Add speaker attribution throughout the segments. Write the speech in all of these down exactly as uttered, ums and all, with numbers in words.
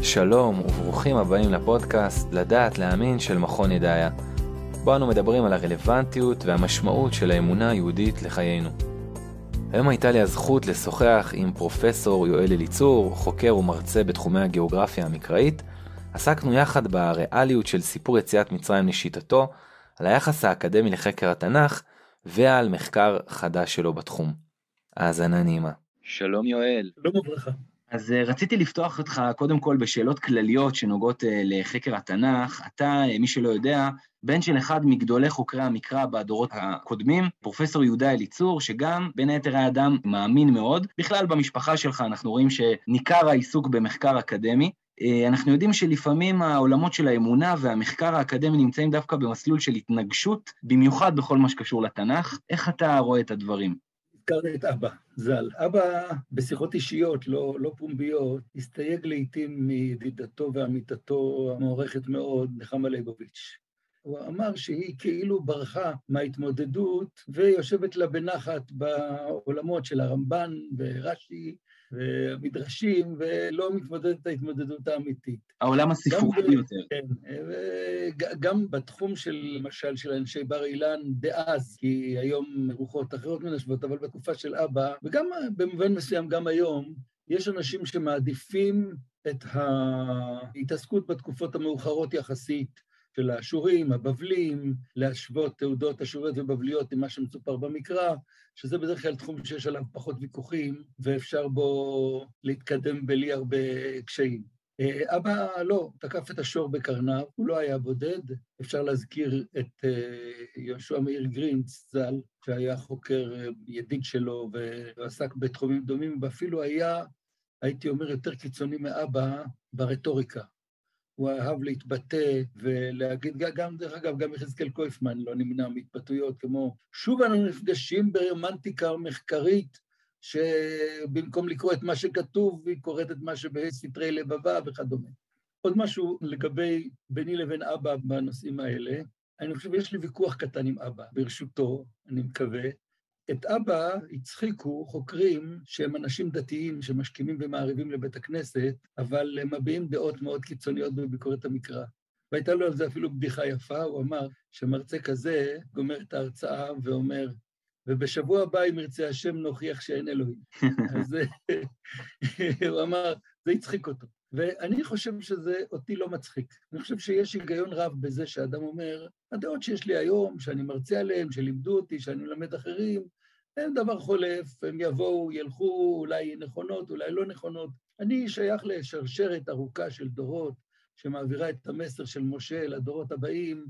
Speaker 1: שלום וברוכים הבאים לפודקאסט לדעת להאמין של מכון ידעיה. בו אנו מדברים על הרלוונטיות והמשמעות של האמונה היהודית לחיינו. היום הייתה לי הזכות לשוחח עם פרופסור יואל אליצור, חוקר ומרצה בתחומי הגיאוגרפיה המקראית. עסקנו יחד בריאליות של סיפור יציאת מצרים לשיטתו, על היחס האקדמי לחקר התנ"ך ועל מחקר חדש שלו בתחום. האזנה נעימה. שלום יואל.
Speaker 2: שלום וברכה.
Speaker 1: אז רציתי לפתוח אותך קודם כל בשאלות כלליות שנוגעות לחקר התנ"ך. אתה, מי שלא יודע, בן של אחד מגדולי חוקרי המקרא בדורות הקודמים, פרופסור יהודה אליצור, שגם בין היתר היה אדם מאמין מאוד. בכלל במשפחה שלך אנחנו רואים שניכר העיסוק במחקר אקדמי. אנחנו יודעים שלפעמים העולמות של האמונה והמחקר האקדמי נמצאים דווקא במסלול של התנגשות, במיוחד בכל מה שקשור לתנ"ך. איך אתה רואה את הדברים?
Speaker 2: הזכרת את אבא, ז"ל. אבא, בשיחות אישיות, לא, לא פומביות, הסתייג לעתים מידידתו ועמיתתו המוערכת מאוד, נחמה ליבוביץ'. הוא אמר שהיא כאילו ברחה מההתמודדות, ויושבת לה בנחת בעולמות של הרמב"ן ורש"י, והמדרשים, ולא מתמודדת את ההתמודדות האמיתית.
Speaker 1: העולם הספרותי יותר.
Speaker 2: כן, וגם בתחום של, למשל, של אנשי בר אילן דאז, כי היום רוחות אחרות מנשבות, אבל בתקופה של אבא, וגם במובן מסוים גם היום, יש אנשים שמעדיפים את ההתעסקות בתקופות המאוחרות יחסית, של האשורים, הבבלים, להשוות תעודות אשוריות ובבליות עם מה שמצופר במקרא, שזה בדרך כלל תחום שיש עליו פחות ויכוחים, ואפשר בו להתקדם בלי הרבה קשיים. אבא לא, תקף את השור בקרניו, הוא לא היה בודד. אפשר להזכיר את יהושע מאיר גרינץ, ז"ל, שהיה חוקר ידיד שלו ועסק בתחומים דומים, ואפילו היה, הייתי אומר, יותר קיצוני מאבא ברטוריקה. הוא אהב להתבטא ולהגיד, גם, דרך אגב, גם יחזקאל קויפמן לא נמנע מהתבטאויות, כמו שוב אנו נפגשים ברומנטיקה מחקרית, שבמקום לקרוא את מה שכתוב, היא קוראת את מה שבסתרי לבבה וכדומה. עוד משהו לגבי ביני לבין אבא בנושאים האלה, אני חושב יש לי ויכוח קטן עם אבא, ברשותו, אני מקווה. את אבא הצחיקו חוקרים שהם אנשים דתיים שמשכימים ומעריבים לבית הכנסת, אבל הם מביעים דעות מאוד קיצוניות בביקורת המקרא. והייתה לו על זה אפילו בדיחה יפה, הוא אמר שמרצה כזה גומר את ההרצאה ואומר, ובשבוע הבא אם ירצה השם נוכיח שאין אלוהים. אז הוא אמר, זה הצחיק אותו. ואני חושב שזה אותי לא מצחיק. אני חושב שיש היגיון רב בזה שאדם אומר, הדעות שיש לי היום, שאני מרצה עליהן, שלימדו אותי, שאני מלמד אחרים, אין דבר חולף, הם יבואו, ילכו, אולי נכונות, אולי לא נכונות. אני שייך לשרשרת ארוכה של דורות, שמעבירה את המסר של משה לדורות הבאים,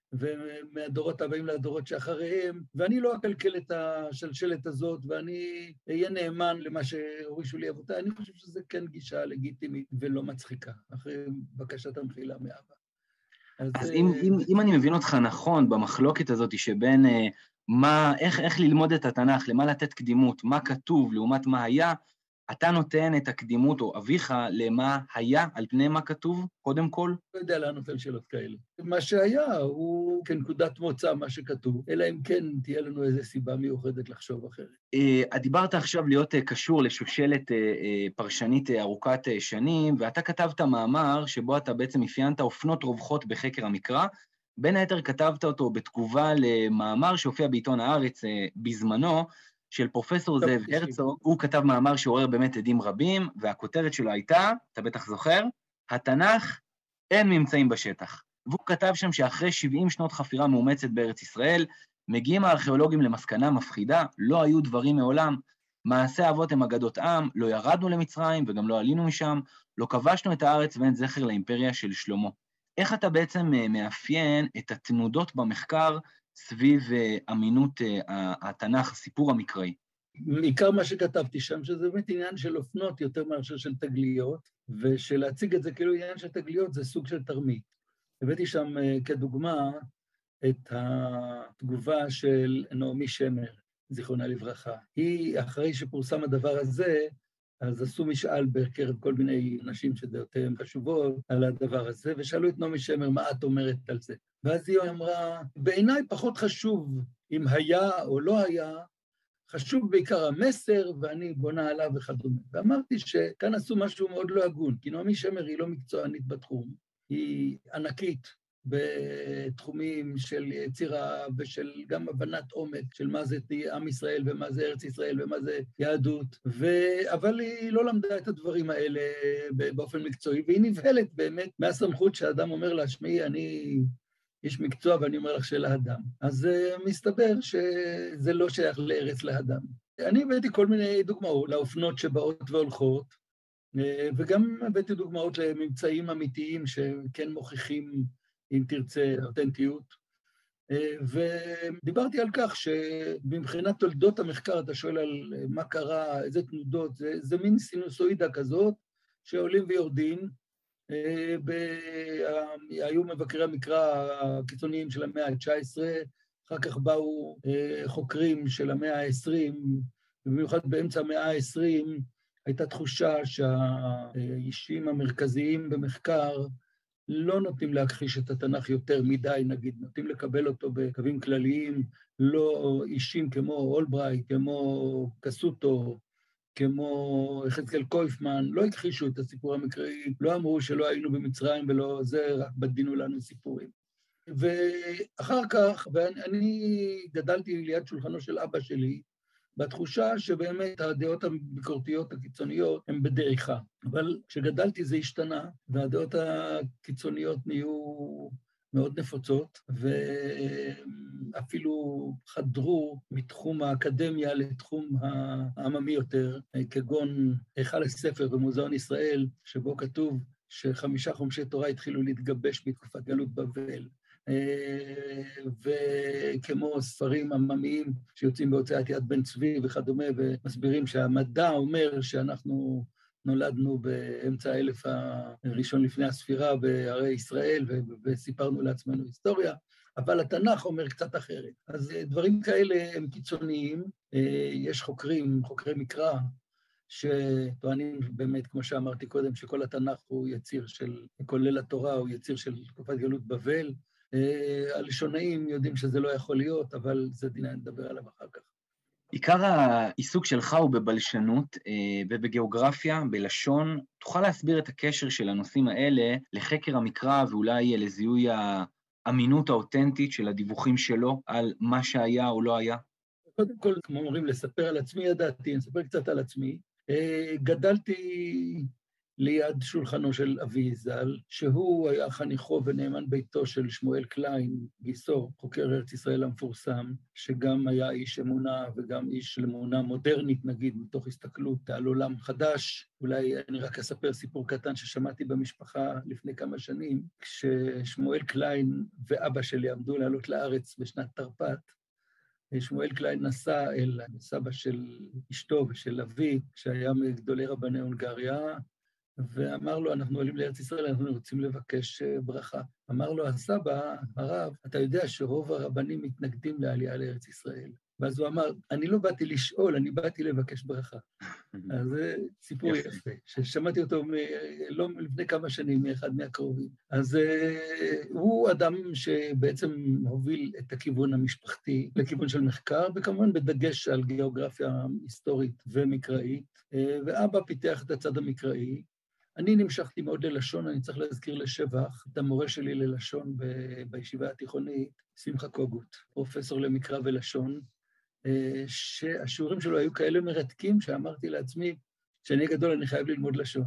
Speaker 2: ומהדורות הבאים לדורות שאחריהם, ואני לא אקלקל את השלשלת הזאת, ואני אהיה נאמן למה שהורישו לי אבותיי. אני חושב שזה כן גישה לגיטימית ולא מצחיקה, אחרי בקשת המחילה מאבא.
Speaker 1: אז, אז אם, אם, אם אני מבין אותך נכון, במחלוקת הזאת שבין מה, איך, איך ללמוד את התנ"ך, למה לתת קדימות, מה כתוב לעומת מה היה, אתה נותן את הקדימות או אביך למה היה על פני מה כתוב, קודם כל?
Speaker 2: לא יודע לענות על שאלות כאלה. מה שהיה הוא כנקודת מוצא מה שכתוב, אלא אם כן תהיה לנו איזו סיבה מיוחדת לחשוב אחרת.
Speaker 1: דיברת עכשיו להיות קשור לשושלת פרשנית ארוכת שנים, ואתה כתבת מאמר שבו אתה בעצם אפיינת אופנות רווחות בחקר המקרא, בין היתר כתבת אותו בתגובה למאמר שהופיע בעיתון הארץ בזמנו, של פרופסור זאב הרצוג. הוא כתב מאמר שעורר באמת עדים רבים, והכותרת שלו הייתה, אתה בטח זוכר, התנ"ך אין ממצאים בשטח. והוא כתב שם שאחרי שבעים שנות חפירה מאומצת בארץ ישראל, מגיעים הארכיאולוגים למסקנה מפחידה, לא היו דברים מעולם, מעשי אבות הם אגדות עם, לא ירדנו למצרים וגם לא עלינו משם, לא כבשנו את הארץ ואין זכר לאימפריה של שלמה. איך אתה בעצם מאפיין את התנודות במחקר סביב אמינות התנ"ך, הסיפור המקראי?
Speaker 2: מעיקר מה שכתבתי שם, שזה באמת עניין של אופנות יותר מאשר של תגליות, ושלהציג את זה כאילו עניין של תגליות זה סוג של תרמית. הבאתי שם כדוגמה את התגובה של נעמי שמר, זיכרונה לברכה. היא, אחרי שפורסם הדבר הזה, אז עשו משאל בקרב כל מיני אנשים שדעותיהם חשובות על הדבר הזה, ושאלו את נעמי שמר מה את אומרת על זה. ואז היא אמרה, בעיניי פחות חשוב אם היה או לא היה, חשוב בעיקר המסר, ואני בונה עליו וכדומה. ואמרתי שכאן עשו משהו מאוד לא הגון, כי נעמי שמר היא לא מקצוענית בתחום, היא ענקית בתחומים של יצירה ושל גם הבנת עומק של מה זה עם ישראל ומה זה ארץ ישראל ומה זה יהדות, ו... אבל היא לא למדה את הדברים האלה באופן מקצועי, והיא נבהלת באמת מהסמכות שהאדם אומר לה, שמעי, אני איש מקצוע ואני אומר לך של האדם. אז uh, מסתבר שזה לא שייך לארץ לאדם. אני הבאתי כל מיני דוגמאות לאופנות שבאות והולכות, uh, וגם הבאתי דוגמאות לממצאים אמיתיים שכן מוכיחים, אם תרצה, אותנטיות. Uh, ודיברתי על כך שבמבחינת תולדות המחקר, אתה שואל על מה קרה, איזה תנודות, זה, זה מין סינוסואידה כזאת שעולים ויורדים, היו מבקרי המקרא הקיצוניים של המאה ה-תשע עשרה, אחר כך באו חוקרים של המאה ה-עשרים, ובמיוחד באמצע המאה ה-עשרים הייתה תחושה שהאישים המרכזיים במחקר לא נוטים להכחיש את התנ"ך יותר מדי, נגיד, נוטים לקבל אותו בקווים כלליים, לא אישים כמו אולברייט, כמו קסוטו, כמו יחזקאל קויפמן, לא הכחישו את הסיפור המקראי, לא אמרו שלא היינו במצרים ולא זה, רק בדינו לנו סיפורים. ואחר כך, ואני גדלתי ליד שולחנו של אבא שלי, בתחושה שבאמת הדעות הביקורתיות הקיצוניות הן בדעיכה. אבל כשגדלתי זה השתנה, והדעות הקיצוניות נהיו מאוד נפוצות, ואפילו חדרו מתחום האקדמיה לתחום העממי יותר, כגון היכל הספר במוזיאון ישראל, שבו כתוב שחמישה חומשי תורה התחילו להתגבש בתקופת גלות בבל, וכמו ספרים עממיים שיוצאים בהוצאת יד בן צבי וכדומה, ומסבירים שהמדע אומר שאנחנו נולדנו באמצע האלף הראשון לפני הספירה בערי ישראל, וסיפרנו לעצמנו היסטוריה, אבל התנ"ך אומר קצת אחרת. אז דברים כאלה הם קיצוניים, יש חוקרים, חוקרי מקרא, שטוענים באמת, כמו שאמרתי קודם, שכל התנ"ך הוא יציר של, כולל התורה, הוא יציר של תקופת גלות בבל. הלשונאים יודעים שזה לא יכול להיות, אבל זה דין נדבר עליו אחר כך.
Speaker 1: עיקר העיסוק שלך הוא בבלשנות ובגיאוגרפיה, בלשון. תוכל להסביר את הקשר של הנושאים האלה לחקר המקרא ואולי לזיהוי האמינות האותנטית של הדיווחים שלו על מה שהיה או לא היה?
Speaker 2: קודם כל, כמו אומרים, לספר על עצמי ידעתי, אני אספר קצת על עצמי. גדלתי ליד שולחנו של אבי ז"ל, שהוא היה חניכו ונאמן ביתו של שמואל קליין, גיסו, חוקר ארץ ישראל המפורסם, שגם היה איש אמונה וגם איש של אמונה מודרנית, נגיד, מתוך הסתכלות על עולם חדש. אולי אני רק אספר סיפור קטן ששמעתי במשפחה לפני כמה שנים, כששמואל קליין ואבא שלי עמדו לעלות לארץ בשנת תרפ"ט, שמואל קליין נסע אל סבא של אשתו ושל אבי, שהיה מגדולי רבני הונגריה, ואמר לו, אנחנו עולים לארץ ישראל, אנחנו רוצים לבקש ברכה. אמר לו, הסבא, הרב, אתה יודע שרוב הרבנים מתנגדים לעלייה לארץ ישראל. ואז הוא אמר, אני לא באתי לשאול, אני באתי לבקש ברכה. אז זה סיפור יפה, יפה ששמעתי אותו מ... לא לפני כמה שנים מאחד מהקרובים. אז הוא אדם שבעצם הוביל את הכיוון המשפחתי, לכיוון של מחקר, וכמובן בדגש על גיאוגרפיה היסטורית ומקראית, ואבא פיתח את הצד המקראי. אני נמשכתי מאוד ללשון, אני צריך להזכיר לשבח את המורה שלי ללשון ב... בישיבה התיכונית, שמחה קוגוט, פרופסור למקרא ולשון, שהשיעורים שלו היו כאלה מרתקים, שאמרתי לעצמי, שאני גדול, אני חייב ללמוד לשון.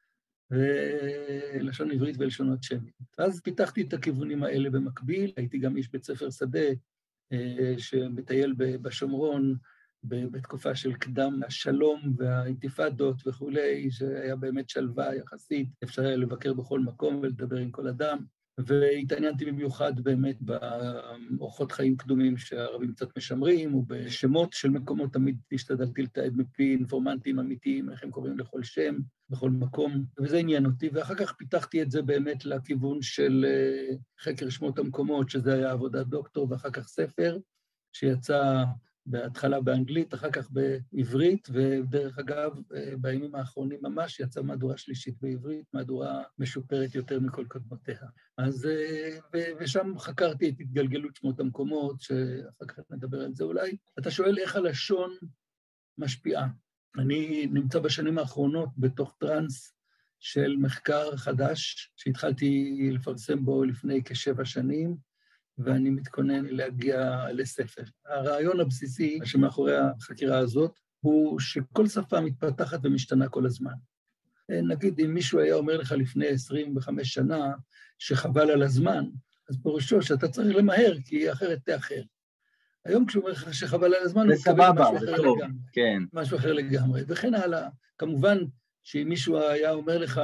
Speaker 2: ולשון עברית ולשונות שמית. אז פיתחתי את הכיוונים האלה במקביל, הייתי גם איש בית ספר שדה, שמטייל בשומרון, בתקופה של קדם השלום והאינתיפאדות וכולי, שהיה באמת שלווה יחסית, אפשר היה לבקר בכל מקום ולדבר עם כל אדם, והתעניינתי במיוחד באמת באורחות חיים קדומים שהערבים קצת משמרים, ובשמות של מקומות תמיד השתדלתי לתעד מפי אינפורמנטים אמיתיים, איך הם קוראים לכל שם, בכל מקום, וזה עניין אותי, ואחר כך פיתחתי את זה באמת לכיוון של חקר שמות המקומות, שזה היה עבודת דוקטור, ואחר כך ספר, שיצא בהתחלה באנגלית, אחר כך בעברית, ודרך אגב, בימים האחרונים ממש יצאה מהדורה שלישית בעברית, מהדורה משופרת יותר מכל קודמותיה. אז, ושם חקרתי את התגלגלות שמות המקומות, שאחר כך נדבר על זה אולי. אתה שואל איך הלשון משפיעה. אני נמצא בשנים האחרונות בתוך טרנס של מחקר חדש, שהתחלתי לפרסם בו לפני כשבע שנים, ואני מתכונן להגיע לספר. הרעיון הבסיסי שמאחורי החקירה הזאת, הוא שכל שפה מתפתחת ומשתנה כל הזמן. נגיד, אם מישהו היה אומר לך לפני עשרים וחמש שנה, שחבל על הזמן, אז פירושו שאתה צריך למהר, כי אחרת תאחר. היום כשהוא אומר לך שחבל על הזמן, הוא
Speaker 1: מתכוון משהו
Speaker 2: אחר
Speaker 1: טוב,
Speaker 2: לגמרי.
Speaker 1: כן.
Speaker 2: משהו אחר לגמרי, וכן הלאה. כמובן שאם מישהו היה אומר לך,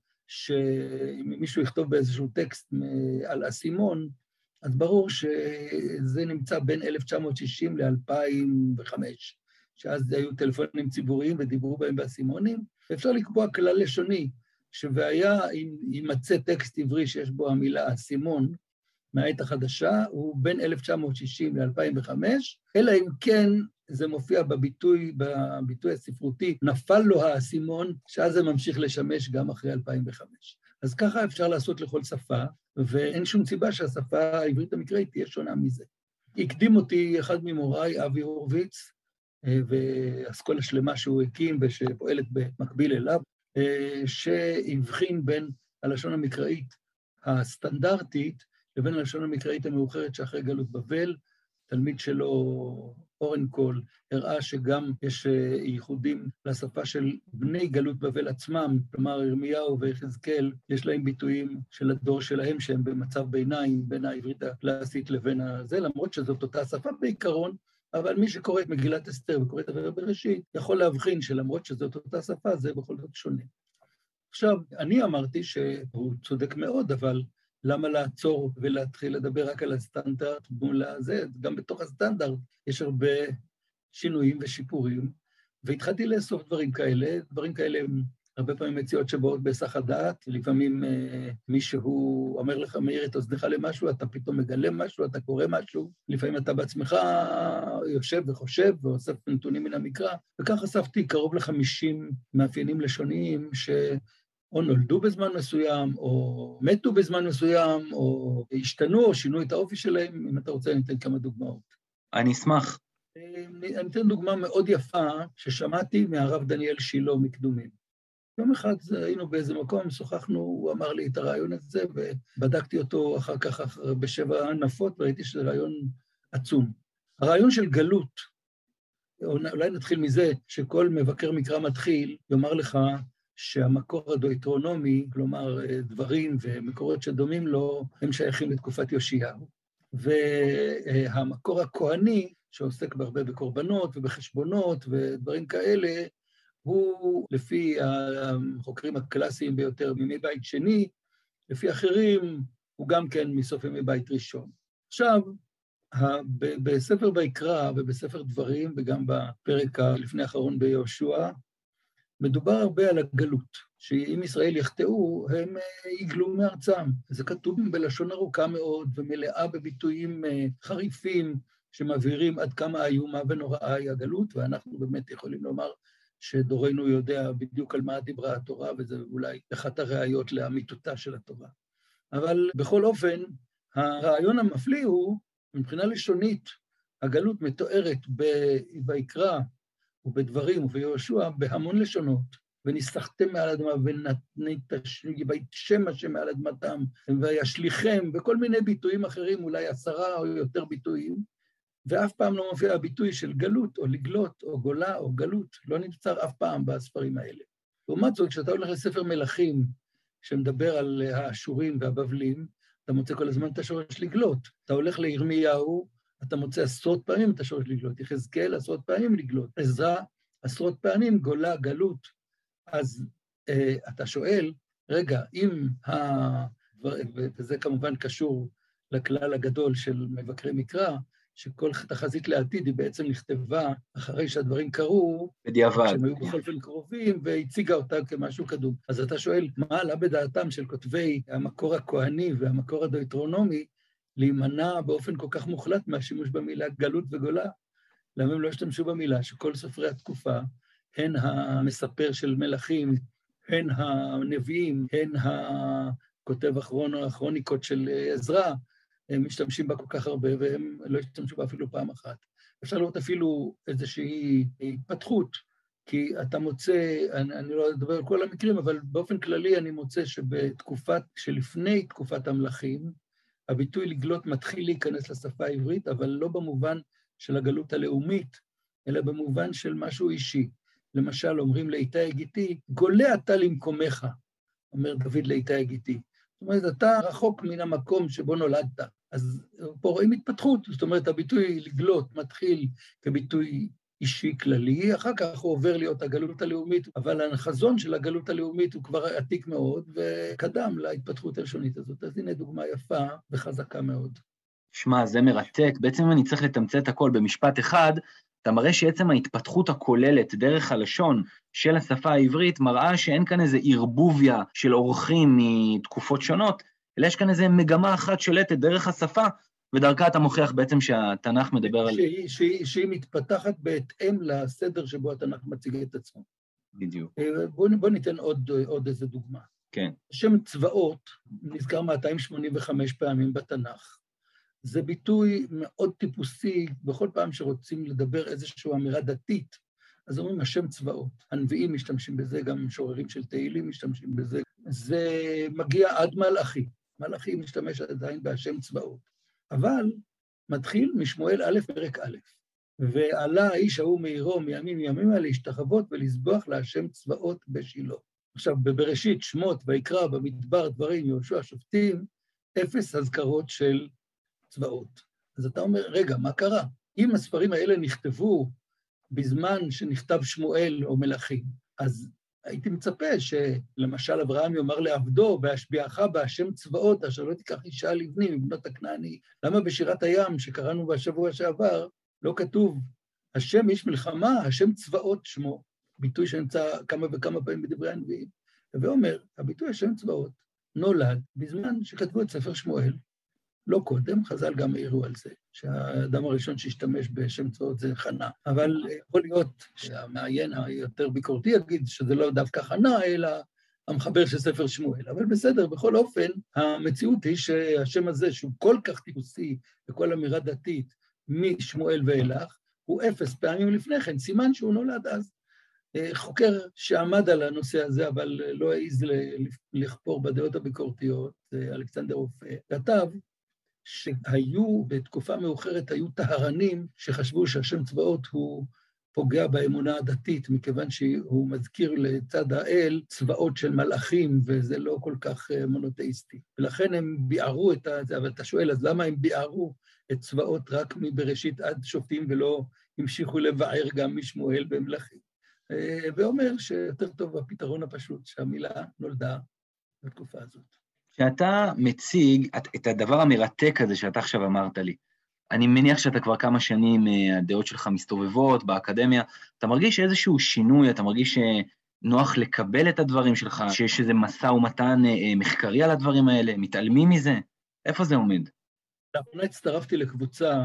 Speaker 2: שאם מישהו יכתוב באיזשהו טקסט על אסימון, אז ברור שזה נמצא בין אלף תשע מאות שישים ל-אלפיים וחמש, שאז היו טלפונים ציבוריים ודיברו בהם באסימונים, ואפשר לקבוע כלל לשוני, שהיה אם יימצא טקסט עברי שיש בו המילה אסימון, מהעת החדשה, הוא בין אלף תשע מאות שישים ל-אלפיים וחמש, אלא אם כן זה מופיע בביטוי, בביטוי הספרותי, נפל לו האסימון, שאז זה ממשיך לשמש גם אחרי אלפיים וחמש. אז ככה אפשר לעשות לכל שפה, ואין שום סיבה שהשפה העברית המקראית תהיה שונה מזה. הקדים אותי אחד ממוריי, אבי הורוביץ, ואסכולה שלמה שהוא הקים ושפועלת במקביל אליו, שהבחין בין הלשון המקראית הסטנדרטית לבין הלשון המקראית המאוחרת שאחרי גלות בבל. תלמיד שלו, אורנקול, הראה שגם יש ייחודים לשפה של בני גלות בבל עצמם, כלומר ירמיהו ויחזקאל, יש להם ביטויים של הדור שלהם שהם במצב ביניים בין העברית הקלאסית לבין הזה, למרות שזאת אותה שפה בעיקרון, אבל מי שקורא את מגילת אסתר וקורא את עבר בראשית, יכול להבחין שלמרות שזאת אותה שפה, זה בכל זאת שונה. עכשיו, אני אמרתי שהוא צודק מאוד, אבל למה לעצור ולהתחיל לדבר רק על הסטנדרט מול הזה? גם בתוך הסטנדרט יש הרבה שינויים ושיפורים, והתחלתי לאסוף דברים כאלה. דברים כאלה הם הרבה פעמים מציאות שבאות בהיסח הדעת, לפעמים אה, מישהו אומר לך, מאיר את אוזנך למשהו, אתה פתאום מגלה משהו, אתה קורא משהו, לפעמים אתה בעצמך יושב וחושב ואוסף נתונים מן המקרא, וכך אספתי קרוב ל-חמישים מאפיינים לשוניים ש... או נולדו בזמן מסוים, או מתו בזמן מסוים, או השתנו, או שינו את האופי שלהם. אם אתה רוצה, אני אתן כמה דוגמאות.
Speaker 1: אני אשמח.
Speaker 2: אני אתן דוגמה מאוד יפה ששמעתי מהרב דניאל שילה מקדומים. יום אחד היינו באיזה מקום, שוחחנו, הוא אמר לי את הרעיון הזה, ובדקתי אותו אחר כך בשבע נפות, וראיתי שזה רעיון עצום. הרעיון של גלות, אולי נתחיל מזה, שכל מבקר מקרא מתחיל, יאמר לך, שהמקור הדויטרונומי, כלומר דברים ומקורות שדומים לו, הם שייכים לתקופת יאשיהו. והמקור הכהני, שעוסק בהרבה בקורבנות ובחשבונות ודברים כאלה, הוא לפי החוקרים הקלאסיים ביותר מימי בית שני, לפי אחרים הוא גם כן מסוף ימי בית ראשון. עכשיו, בספר ויקרא ובספר דברים, וגם בפרק לפני האחרון ביהושע, מדובר הרבה על הגלות, שאם ישראל יחטאו, הם יגלו מארצם. זה כתוב בלשון ארוכה מאוד, ומלאה בביטויים חריפים, שמבהירים עד כמה איומה ונוראה היא הגלות, ואנחנו באמת יכולים לומר שדורנו יודע בדיוק על מה דיברה התורה, וזה אולי אחת הראיות לאמיתותה של התורה. אבל בכל אופן, הרעיון המפליא הוא, מבחינה לשונית, הגלות מתוארת ביקרא, ובדברים וביהושע בהמון לשונות, ונסחתם מעל אדמה, ונתשם השם מעל אדמתם, וישליכם, וכל מיני ביטויים אחרים, אולי עשרה או יותר ביטויים, ואף פעם לא מופיע הביטוי של גלות, או לגלות, או גולה, או גלות, לא נמצא אף פעם בספרים האלה. לעומת זאת, כשאתה הולך לספר מלכים, שמדבר על האשורים והבבלים, אתה מוצא כל הזמן את השורש לגלות. אתה הולך לירמיהו, אתה מוצא עשרות פעמים את השורש לגלות, יחזקאל עשרות פעמים לגלות, עזרא עשרות פעמים גולה, גלות. אז אה, אתה שואל, רגע, אם, ה... וזה כמובן קשור לכלל הגדול של מבקרי מקרא, שכל תחזית לעתיד היא בעצם נכתבה אחרי שהדברים קרו,
Speaker 1: בדיעבד.
Speaker 2: שהם היו בכל פעם קרובים, והציגה אותם כמשהו קדום. אז אתה שואל, מה עלה בדעתם של כותבי המקור הכהני והמקור הדויטרונומי, להימנע באופן כל כך מוחלט מהשימוש במילה גלות וגולה, למה הם לא השתמשו במילה שכל סופרי התקופה, הן המספר של מלכים, הן הנביאים, הן הכותב הכרוניקות של עזרא, הם משתמשים בה כל כך הרבה, והם לא השתמשו בה אפילו פעם אחת. אפשר לראות אפילו איזושהי התפתחות, כי אתה מוצא, אני, אני לא אדבר על כל המקרים, אבל באופן כללי אני מוצא שבתקופת, שלפני תקופת המלכים, הביטוי לגלות מתחיל להיכנס לשפה העברית, אבל לא במובן של הגלות הלאומית, אלא במובן של משהו אישי. למשל, אומרים לאיתי הגיתי, גולה אתה למקומך, אומר דוד לאיתי הגיתי. זאת אומרת, אתה רחוק מן המקום שבו נולדת. אז פה רואים התפתחות, זאת אומרת, הביטוי לגלות מתחיל כביטוי אישי כללי, אחר כך הוא עובר להיות הגלות הלאומית, אבל החזון של הגלות הלאומית הוא כבר עתיק מאוד, וקדם להתפתחות הלשונית הזאת. אז הנה דוגמה יפה וחזקה מאוד.
Speaker 1: שמע, זה מרתק. בעצם אני צריך לתמצת הכל במשפט אחד, אתה מראה שעצם ההתפתחות הכוללת דרך הלשון של השפה העברית, מראה שאין כאן איזה ערבוביה של אורחים מתקופות שונות, אלא יש כאן איזה מגמה אחת שולטת דרך השפה, ודרכה אתה מוכיח בעצם שהתנ"ך מדבר על...
Speaker 2: שהיא, שהיא, שהיא מתפתחת בהתאם לסדר שבו התנ"ך מציג את עצמו.
Speaker 1: בדיוק.
Speaker 2: בוא, בוא ניתן עוד, עוד איזה דוגמה.
Speaker 1: כן.
Speaker 2: השם צבאות נזכר מאתיים שמונים וחמש פעמים בתנ"ך. זה ביטוי מאוד טיפוסי, בכל פעם שרוצים לדבר איזושהי אמירה דתית, אז אומרים השם צבאות. הנביאים משתמשים בזה, גם שוררים של תהילים משתמשים בזה. זה מגיע עד מלאכי. מלאכי משתמש עדיין בהשם צבאות. אבל מתחיל משמואל א' פרק א', ועלה האיש ההוא מעירו מימים ימימה להשתחוות ולסבוח להשם צבאות בשילה. עכשיו, בבראשית, שמות, ויקרא, במדבר, דברים, יהושע, שופטים, אפס הזכרות של צבאות. אז אתה אומר, רגע, מה קרה? אם הספרים האלה נכתבו בזמן שנכתב שמואל או מלכים, אז הייתי מצפה שלמשל אברהם יאמר לעבדו, בהשביעך בהשם צבאות, אשר לא תיקח אישה לבני מבנות הכנעני. למה בשירת הים שקראנו בשבוע שעבר, לא כתוב, השם איש מלחמה, השם צבאות שמו, ביטוי שנמצא כמה וכמה פעמים בדברי הנביאים. ואומר, הביטוי השם צבאות נולד בזמן שכתבו את ספר שמואל, לא קודם, חז"ל גם העירו על זה, שהאדם הראשון שהשתמש בשם צבאות זה חנה. אבל יכול להיות שהמעיין היותר ביקורתי יגיד שזה לא דווקא חנה, אלא המחבר של ספר שמואל. אבל בסדר, בכל אופן, המציאות היא שהשם הזה, שהוא כל כך טיפוסי וכל אמירה דתית משמואל ואילך, הוא אפס פעמים לפני כן, סימן שהוא נולד אז. חוקר שעמד על הנושא הזה, אבל לא העז לחפור בדעות הביקורתיות, אלכסנדר רופא, כתב, שהיו, בתקופה מאוחרת, היו טהרנים שחשבו שהשם צבאות הוא פוגע באמונה הדתית, מכיוון שהוא מזכיר לצד האל צבאות של מלאכים, וזה לא כל כך מונותאיסטי. ולכן הם ביערו את זה, אבל אתה שואל, אז למה הם ביערו את צבאות רק מבראשית עד שופטים, ולא המשיכו לבער גם משמואל במלכים? ואומר שיותר טוב הפתרון הפשוט, שהמילה נולדה בתקופה הזאת.
Speaker 1: כשאתה מציג את הדבר המרתק הזה שאתה עכשיו אמרת לי, אני מניח שאתה כבר כמה שנים, הדעות שלך מסתובבות באקדמיה, אתה מרגיש איזשהו שינוי, אתה מרגיש נוח לקבל את הדברים שלך, שיש איזה מסע ומתן מחקרי על הדברים האלה, מתעלמים מזה? איפה זה עומד?
Speaker 2: לאחרונה הצטרפתי לקבוצה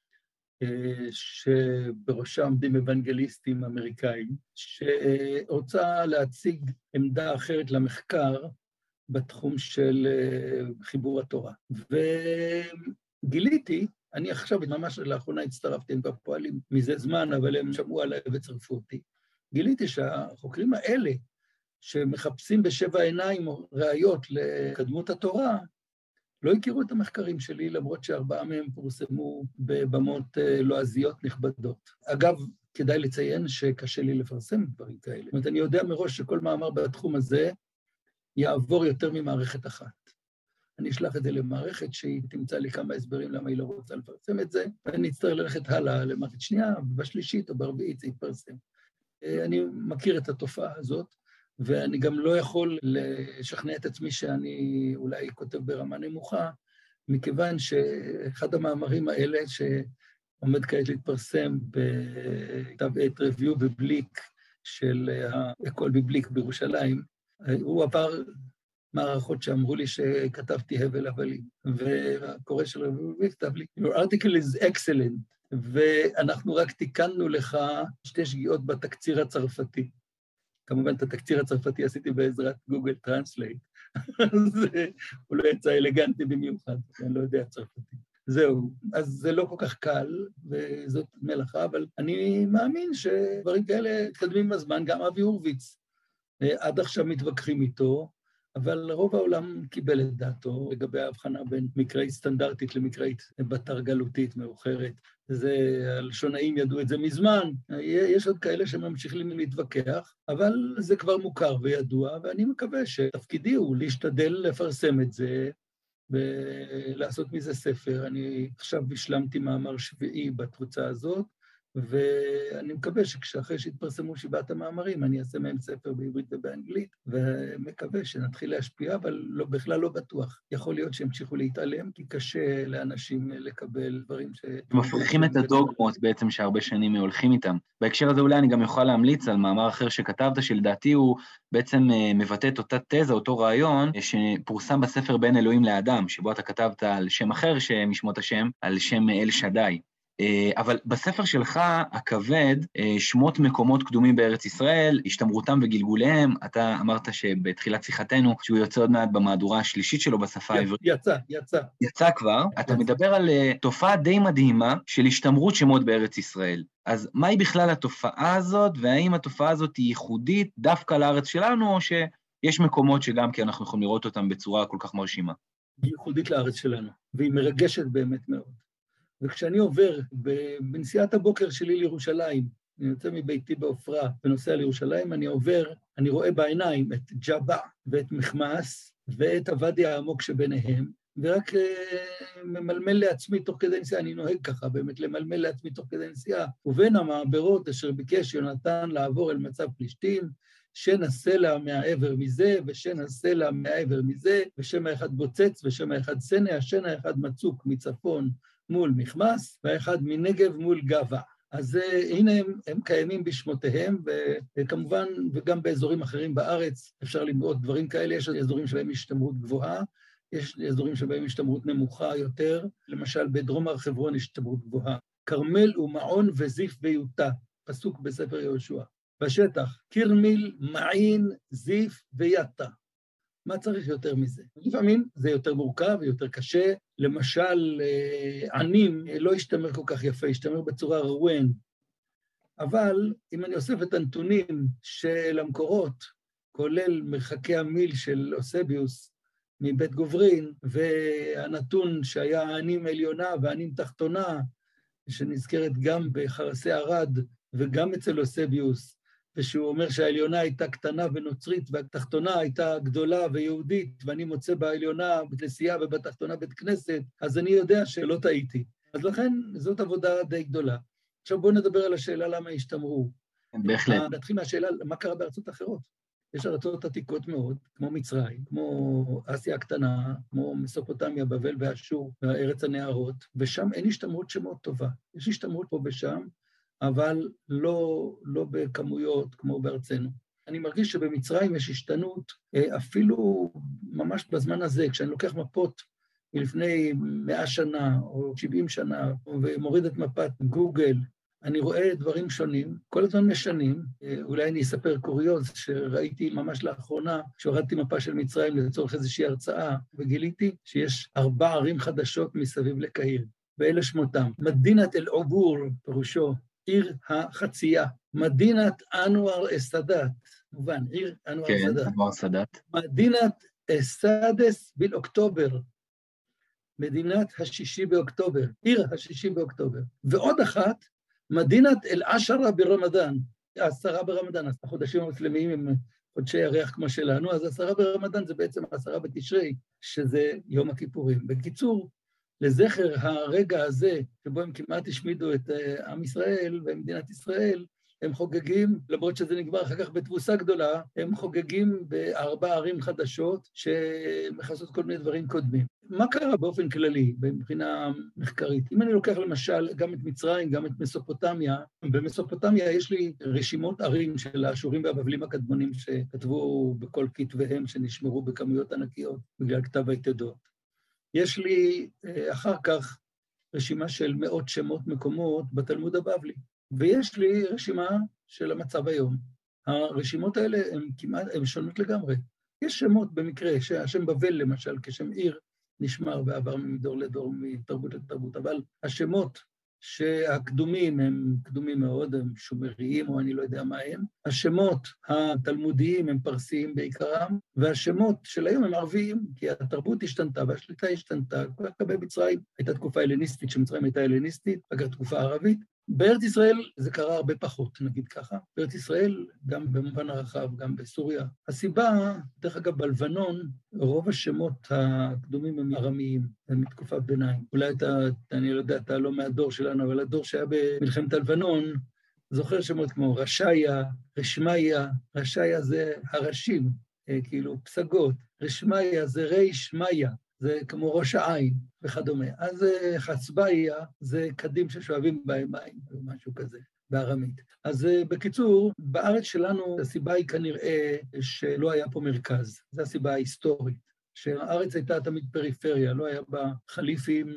Speaker 2: שבראשה עומדים אוונגליסטים אמריקאים, שרוצה להציג עמדה אחרת למחקר, בתחום של חיבור התורה. וגיליתי, אני עכשיו ממש לאחרונה הצטרפתי, הם כבר פועלים מזה זמן, אבל הם שמעו עליי וצרפו אותי. גיליתי שהחוקרים האלה, שמחפשים בשבע עיניים ראיות לקדמות התורה, לא הכירו את המחקרים שלי, למרות שארבעה מהם פורסמו בבמות לועזיות נכבדות. אגב, כדאי לציין שקשה לי לפרסם דברים כאלה. זאת אומרת, אני יודע מראש שכל מאמר בתחום הזה, יעבור יותר ממערכת אחת. אני אשלח את זה למערכת שהיא תמצא לי כמה הסברים למה היא לא רוצה לפרסם את זה, ואני אצטרך ללכת הלאה למערכת שנייה, בשלישית או ברביעית זה יתפרסם. אני מכיר את התופעה הזאת, ואני גם לא יכול לשכנע את עצמי שאני אולי כותב ברמה נמוכה, מכיוון שאחד המאמרים האלה שעומד כעת להתפרסם בכתב עת ריוויו בבליק של האקול בבליק בירושלים, הוא עבר מערכות שאמרו לי שכתבתי הבל הבלים, והקורא של רבי כתב לי, Your article is excellent, ואנחנו רק תיקנו לך שתי שגיאות בתקציר הצרפתי. כמובן, את התקציר הצרפתי עשיתי בעזרת גוגל טרנסלייט, אז הוא לא יצא אלגנטי במיוחד, אני לא יודע צרפתי. זהו, אז זה לא כל כך קל, וזאת מלאכה, אבל אני מאמין שדברים כאלה מתקדמים בזמן, גם אבי הורוביץ, עד עכשיו מתווכחים איתו, אבל רוב העולם קיבל את דעתו לגבי ההבחנה בין מקראית סטנדרטית למקראית בתרגלותית מאוחרת. זה, הלשונאים ידעו את זה מזמן, יש עוד כאלה שממשיכים להתווכח, אבל זה כבר מוכר וידוע, ואני מקווה שתפקידי הוא להשתדל לפרסם את זה, ולעשות מזה ספר. אני עכשיו השלמתי מאמר שביעי בתבוצה הזאת, ואני מקווה שכשאחרי שהתפרסמו שבעת המאמרים, אני אעשה מהם ספר בעברית ובאנגלית, ומקווה שנתחיל להשפיע, אבל לא, בכלל לא בטוח. יכול להיות שהמשיכו להתעלם, כי קשה לאנשים לקבל דברים ש...
Speaker 1: מפריחים את הדוגמות בעצם שהרבה שנים הולכים איתם. בהקשר הזה אולי אני גם יכול להמליץ על מאמר אחר שכתבת, שלדעתי הוא בעצם מבטא את אותה תזה, אותו רעיון, שפורסם בספר בין אלוהים לאדם, שבו אתה כתבת על שם אחר שמשמות השם, על שם אל שדי. אבל בספר שלך, הכבד, שמות מקומות קדומים בארץ ישראל, השתמרותם וגלגוליהם, אתה אמרת שבתחילת שיחתנו, שהוא יוצא עוד מעט במהדורה השלישית שלו בשפה העברית.
Speaker 2: יצא, יצא.
Speaker 1: יצא כבר. אתה מדבר על תופעה די מדהימה של השתמרות שמות בארץ ישראל. אז מהי בכלל התופעה הזאת, והאם התופעה הזאת היא ייחודית דווקא לארץ שלנו, או שיש מקומות שגם כי אנחנו יכולים לראות אותם בצורה כל כך מרשימה?
Speaker 2: היא ייחודית לארץ שלנו, והיא מרגשת באמת מאוד. וכשאני עובר בנסיעת הבוקר שלי לירושלים, אני יוצא מביתי בעופרה ונוסע לירושלים, אני עובר, אני רואה בעיניים את ג'אבה ואת מחמאס ואת הוואדי העמוק שביניהם, ורק ממלמל לעצמי תוך כדי נסיעה, אני נוהג ככה, באמת למלמל לעצמי תוך כדי נסיעה, ובין המעברות אשר ביקש יונתן לעבור אל מצב פלישתים, שנסה לה מהעבר מזה, ושנסה לה מהעבר מזה, ושם האחד בוצץ, ושם האחד סנה, השן האחד מצוק מצפון, מול מחמאס, והאחד מנגב מול גבה. אז הנה הם, הם קיימים בשמותיהם, וכמובן, וגם באזורים אחרים בארץ, אפשר למרות דברים כאלה, יש אזורים שבהם השתמרות גבוהה, יש אזורים שבהם השתמרות נמוכה יותר, למשל בדרום הר חברון השתמרות גבוהה. כרמל ומעון וזיף ויוטה, פסוק בספר יהושע. בשטח, קירמיל, מעין, זיף ויתה. מה צריך יותר מזה? לפעמים זה יותר מורכב ויותר קשה. למשל, ענים לא ישתמר כל כך יפה, ישתמר בצורה רואן. אבל אם אני אוסף את הנתונים של המקורות, כולל מרחקי המיל של אוסביוס מבית גוברין, והנתון שהיה ענים עליונה וענים תחתונה, שנזכרת גם בחרסי ערד וגם אצל אוסביוס, ושהוא אומר שהעליונה הייתה קטנה ונוצרית, והתחתונה הייתה גדולה ויהודית, ואני מוצא בעליונה בית נסיעה ובתחתונה בית כנסת, אז אני יודע שלא טעיתי. אז לכן זאת עבודה די גדולה. עכשיו בואו נדבר על השאלה למה השתמרו.
Speaker 1: בהחלט.
Speaker 2: נתחיל מהשאלה מה קרה בארצות אחרות. יש ארצות עתיקות מאוד, כמו מצרים, כמו אסיה הקטנה, כמו מסופוטמיה, בבל ואשור, וארץ הנהרות, ושם אין השתמרות שמות טובה. יש השתמרות פה ושם, אבל לא, לא בכמויות כמו בארצנו. אני מרגיש שבמצרים יש השתנות, אפילו ממש בזמן הזה, כשאני לוקח מפות מלפני מאה שנה או שבעים שנה, ומוריד את מפת גוגל, אני רואה דברים שונים, כל הזמן משנים. אולי אני אספר קוריוז שראיתי ממש לאחרונה, כשהורדתי מפה של מצרים לצורך איזושהי הרצאה, וגיליתי שיש ארבע ערים חדשות מסביב לקהיר, ואלה שמותם. מדינת אל-עבור, פירושו, עיר החצייה. מדינת אנואר א-סאדאת, מובן, עיר אנואר א-סאדאת.
Speaker 1: כן, אנואר א-סאדאת.
Speaker 2: מדינת א-סאדס באוקטובר, מדינת השישי באוקטובר, עיר השישי באוקטובר. ועוד אחת, מדינת אל-עשרה ברמדאן, העשרה ברמדאן, אז החודשים המוסלמיים הם חודשי ירח כמו שלנו, אז עשרה ברמדאן זה בעצם עשרה בתשרי, שזה יום הכיפורים. בקיצור, לזכר הרגע הזה, שבו הם כמעט השמידו את עם ישראל ומדינת ישראל, הם חוגגים, למרות שזה נגמר אחר כך בתבוסה גדולה, הם חוגגים בארבע ערים חדשות שמכסות כל מיני דברים קודמים. מה קרה באופן כללי, מבחינה מחקרית? אם אני לוקח למשל גם את מצרים, גם את מסופוטמיה, במסופוטמיה יש לי רשימות ערים של האשורים והבבלים הקדמונים שכתבו בכל כתביהם שנשמרו בכמויות ענקיות בגלל כתב היתדות. יש לי אחר כך רשימה של מאות שמות מקומות בתלמוד הבבלי. ויש לי רשימה של המצב היום. הרשימות האלה הן כמעט, הן שונות לגמרי. יש שמות במקרה, שהשם בבל למשל, כשם עיר, נשמר ועבר מדור לדור, מתרבות לתרבות, אבל השמות שהקדומים הם קדומים מאוד, הם שומריים או אני לא יודע מה הם, השמות התלמודיים הם פרסיים בעיקרם, והשמות של היום הם ערביים, כי התרבות השתנתה והשליטה השתנתה, כבר במצרים הייתה תקופה הלניסטית, שמצרים הייתה הלניסטית, אגב תקופה ערבית, בארץ ישראל זה קרה הרבה פחות, נגיד ככה. בארץ ישראל, גם במובן הרחב, גם בסוריה. הסיבה, דרך אגב, בלבנון, רוב השמות הקדומים הם ארמיים, הם מתקופת ביניים. אולי אתה, אני לא יודע, אתה לא מהדור שלנו, אבל הדור שהיה במלחמת הלבנון, זוכר שמות כמו רשעיה, רשמיה, רשעיה זה הראשים, כאילו פסגות, רשמיה זה ריש מיה. זה כמו ראש העין וכדומה. אז חצביה זה קדים ששואבים בהם מים, או משהו כזה, בארמית. אז בקיצור, בארץ שלנו הסיבה היא כנראה שלא היה פה מרכז. זו הסיבה ההיסטורית. שהארץ הייתה תמיד פריפריה, לא היה בה חליפים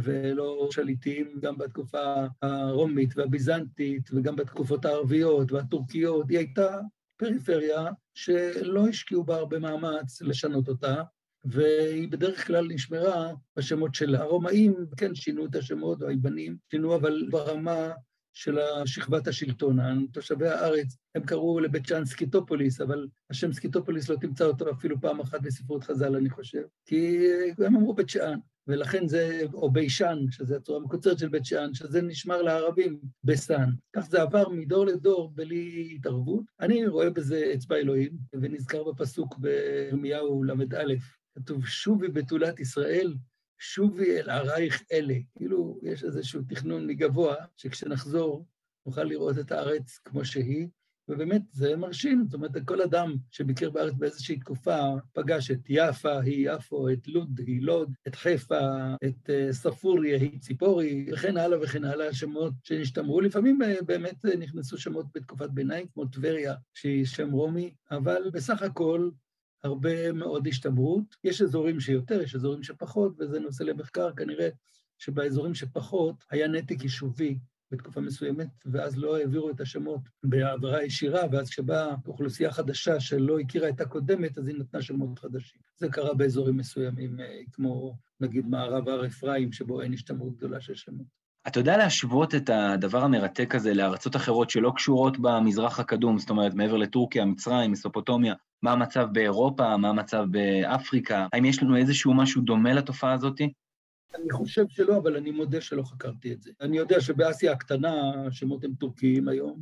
Speaker 2: ולא שליטים, גם בתקופה הרומית והביזנטית, וגם בתקופות הערביות והטורקיות, היא הייתה פריפריה שלא השקיעו בה הרבה מאמץ לשנות אותה, והיא בדרך כלל נשמרה בשמות של הרומאים, כן, שינו את השמות, או היוונים, שינו אבל ברמה של שכבת השלטון. תושבי הארץ, הם קראו לבית שאן סקיטופוליס, אבל השם סקיטופוליס לא תמצא אותו אפילו פעם אחת בספרות חז"ל, אני חושב, כי הם אמרו בית שאן, ולכן זה, או בישן, שזה הצורה המקוצרת של בית שאן, שזה נשמר לערבים בסן. כך זה עבר מדור לדור בלי התערבות. אני רואה בזה אצבע אלוהים, ונזכר בפסוק בירמיהו למד א', כתוב, שובי בתולת ישראל, שובי אל ערייך אלה. כאילו, יש איזשהו תכנון מגבוה, שכשנחזור, נוכל לראות את הארץ כמו שהיא, ובאמת זה מרשים. זאת אומרת, כל אדם שביקר בארץ באיזושהי תקופה, פגש את יפה, היא יפו, את לוד, היא לוד, את חיפה, את ספוריה, היא ציפורי, וכן הלאה וכן הלאה, שמות שנשתמרו. לפעמים באמת נכנסו שמות בתקופת ביניים, כמו טבריה, שהיא שם רומי, אבל בסך הכל, הרבה מאוד השתמרות. יש אזורים שיותר, יש אזורים שפחות, וזה נושא למחקר, כנראה שבאזורים שפחות היה נתק יישובי בתקופה מסוימת, ואז לא העבירו את השמות בעברה ישירה, ואז כשבאה אוכלוסייה חדשה שלא הכירה את הקודמת, אז היא נתנה שמות חדשים. זה קרה באזורים מסוימים, כמו נגיד מערב הר אפרים, שבו אין השתמרות גדולה של שמות.
Speaker 1: אתה יודע להשוות את הדבר המרתק הזה לארצות אחרות שלא קשורות במזרח הקדום, זאת אומרת, מעבר לטורקיה, מצרים, מסופוטומיה, מה המצב באירופה, מה המצב באפריקה? האם יש לנו איזשהו משהו דומה לתופעה הזאת?
Speaker 2: אני חושב שלא, אבל אני מודה שלא חקרתי את זה. אני יודע שבאסיה הקטנה, השמות הם טורקיים היום,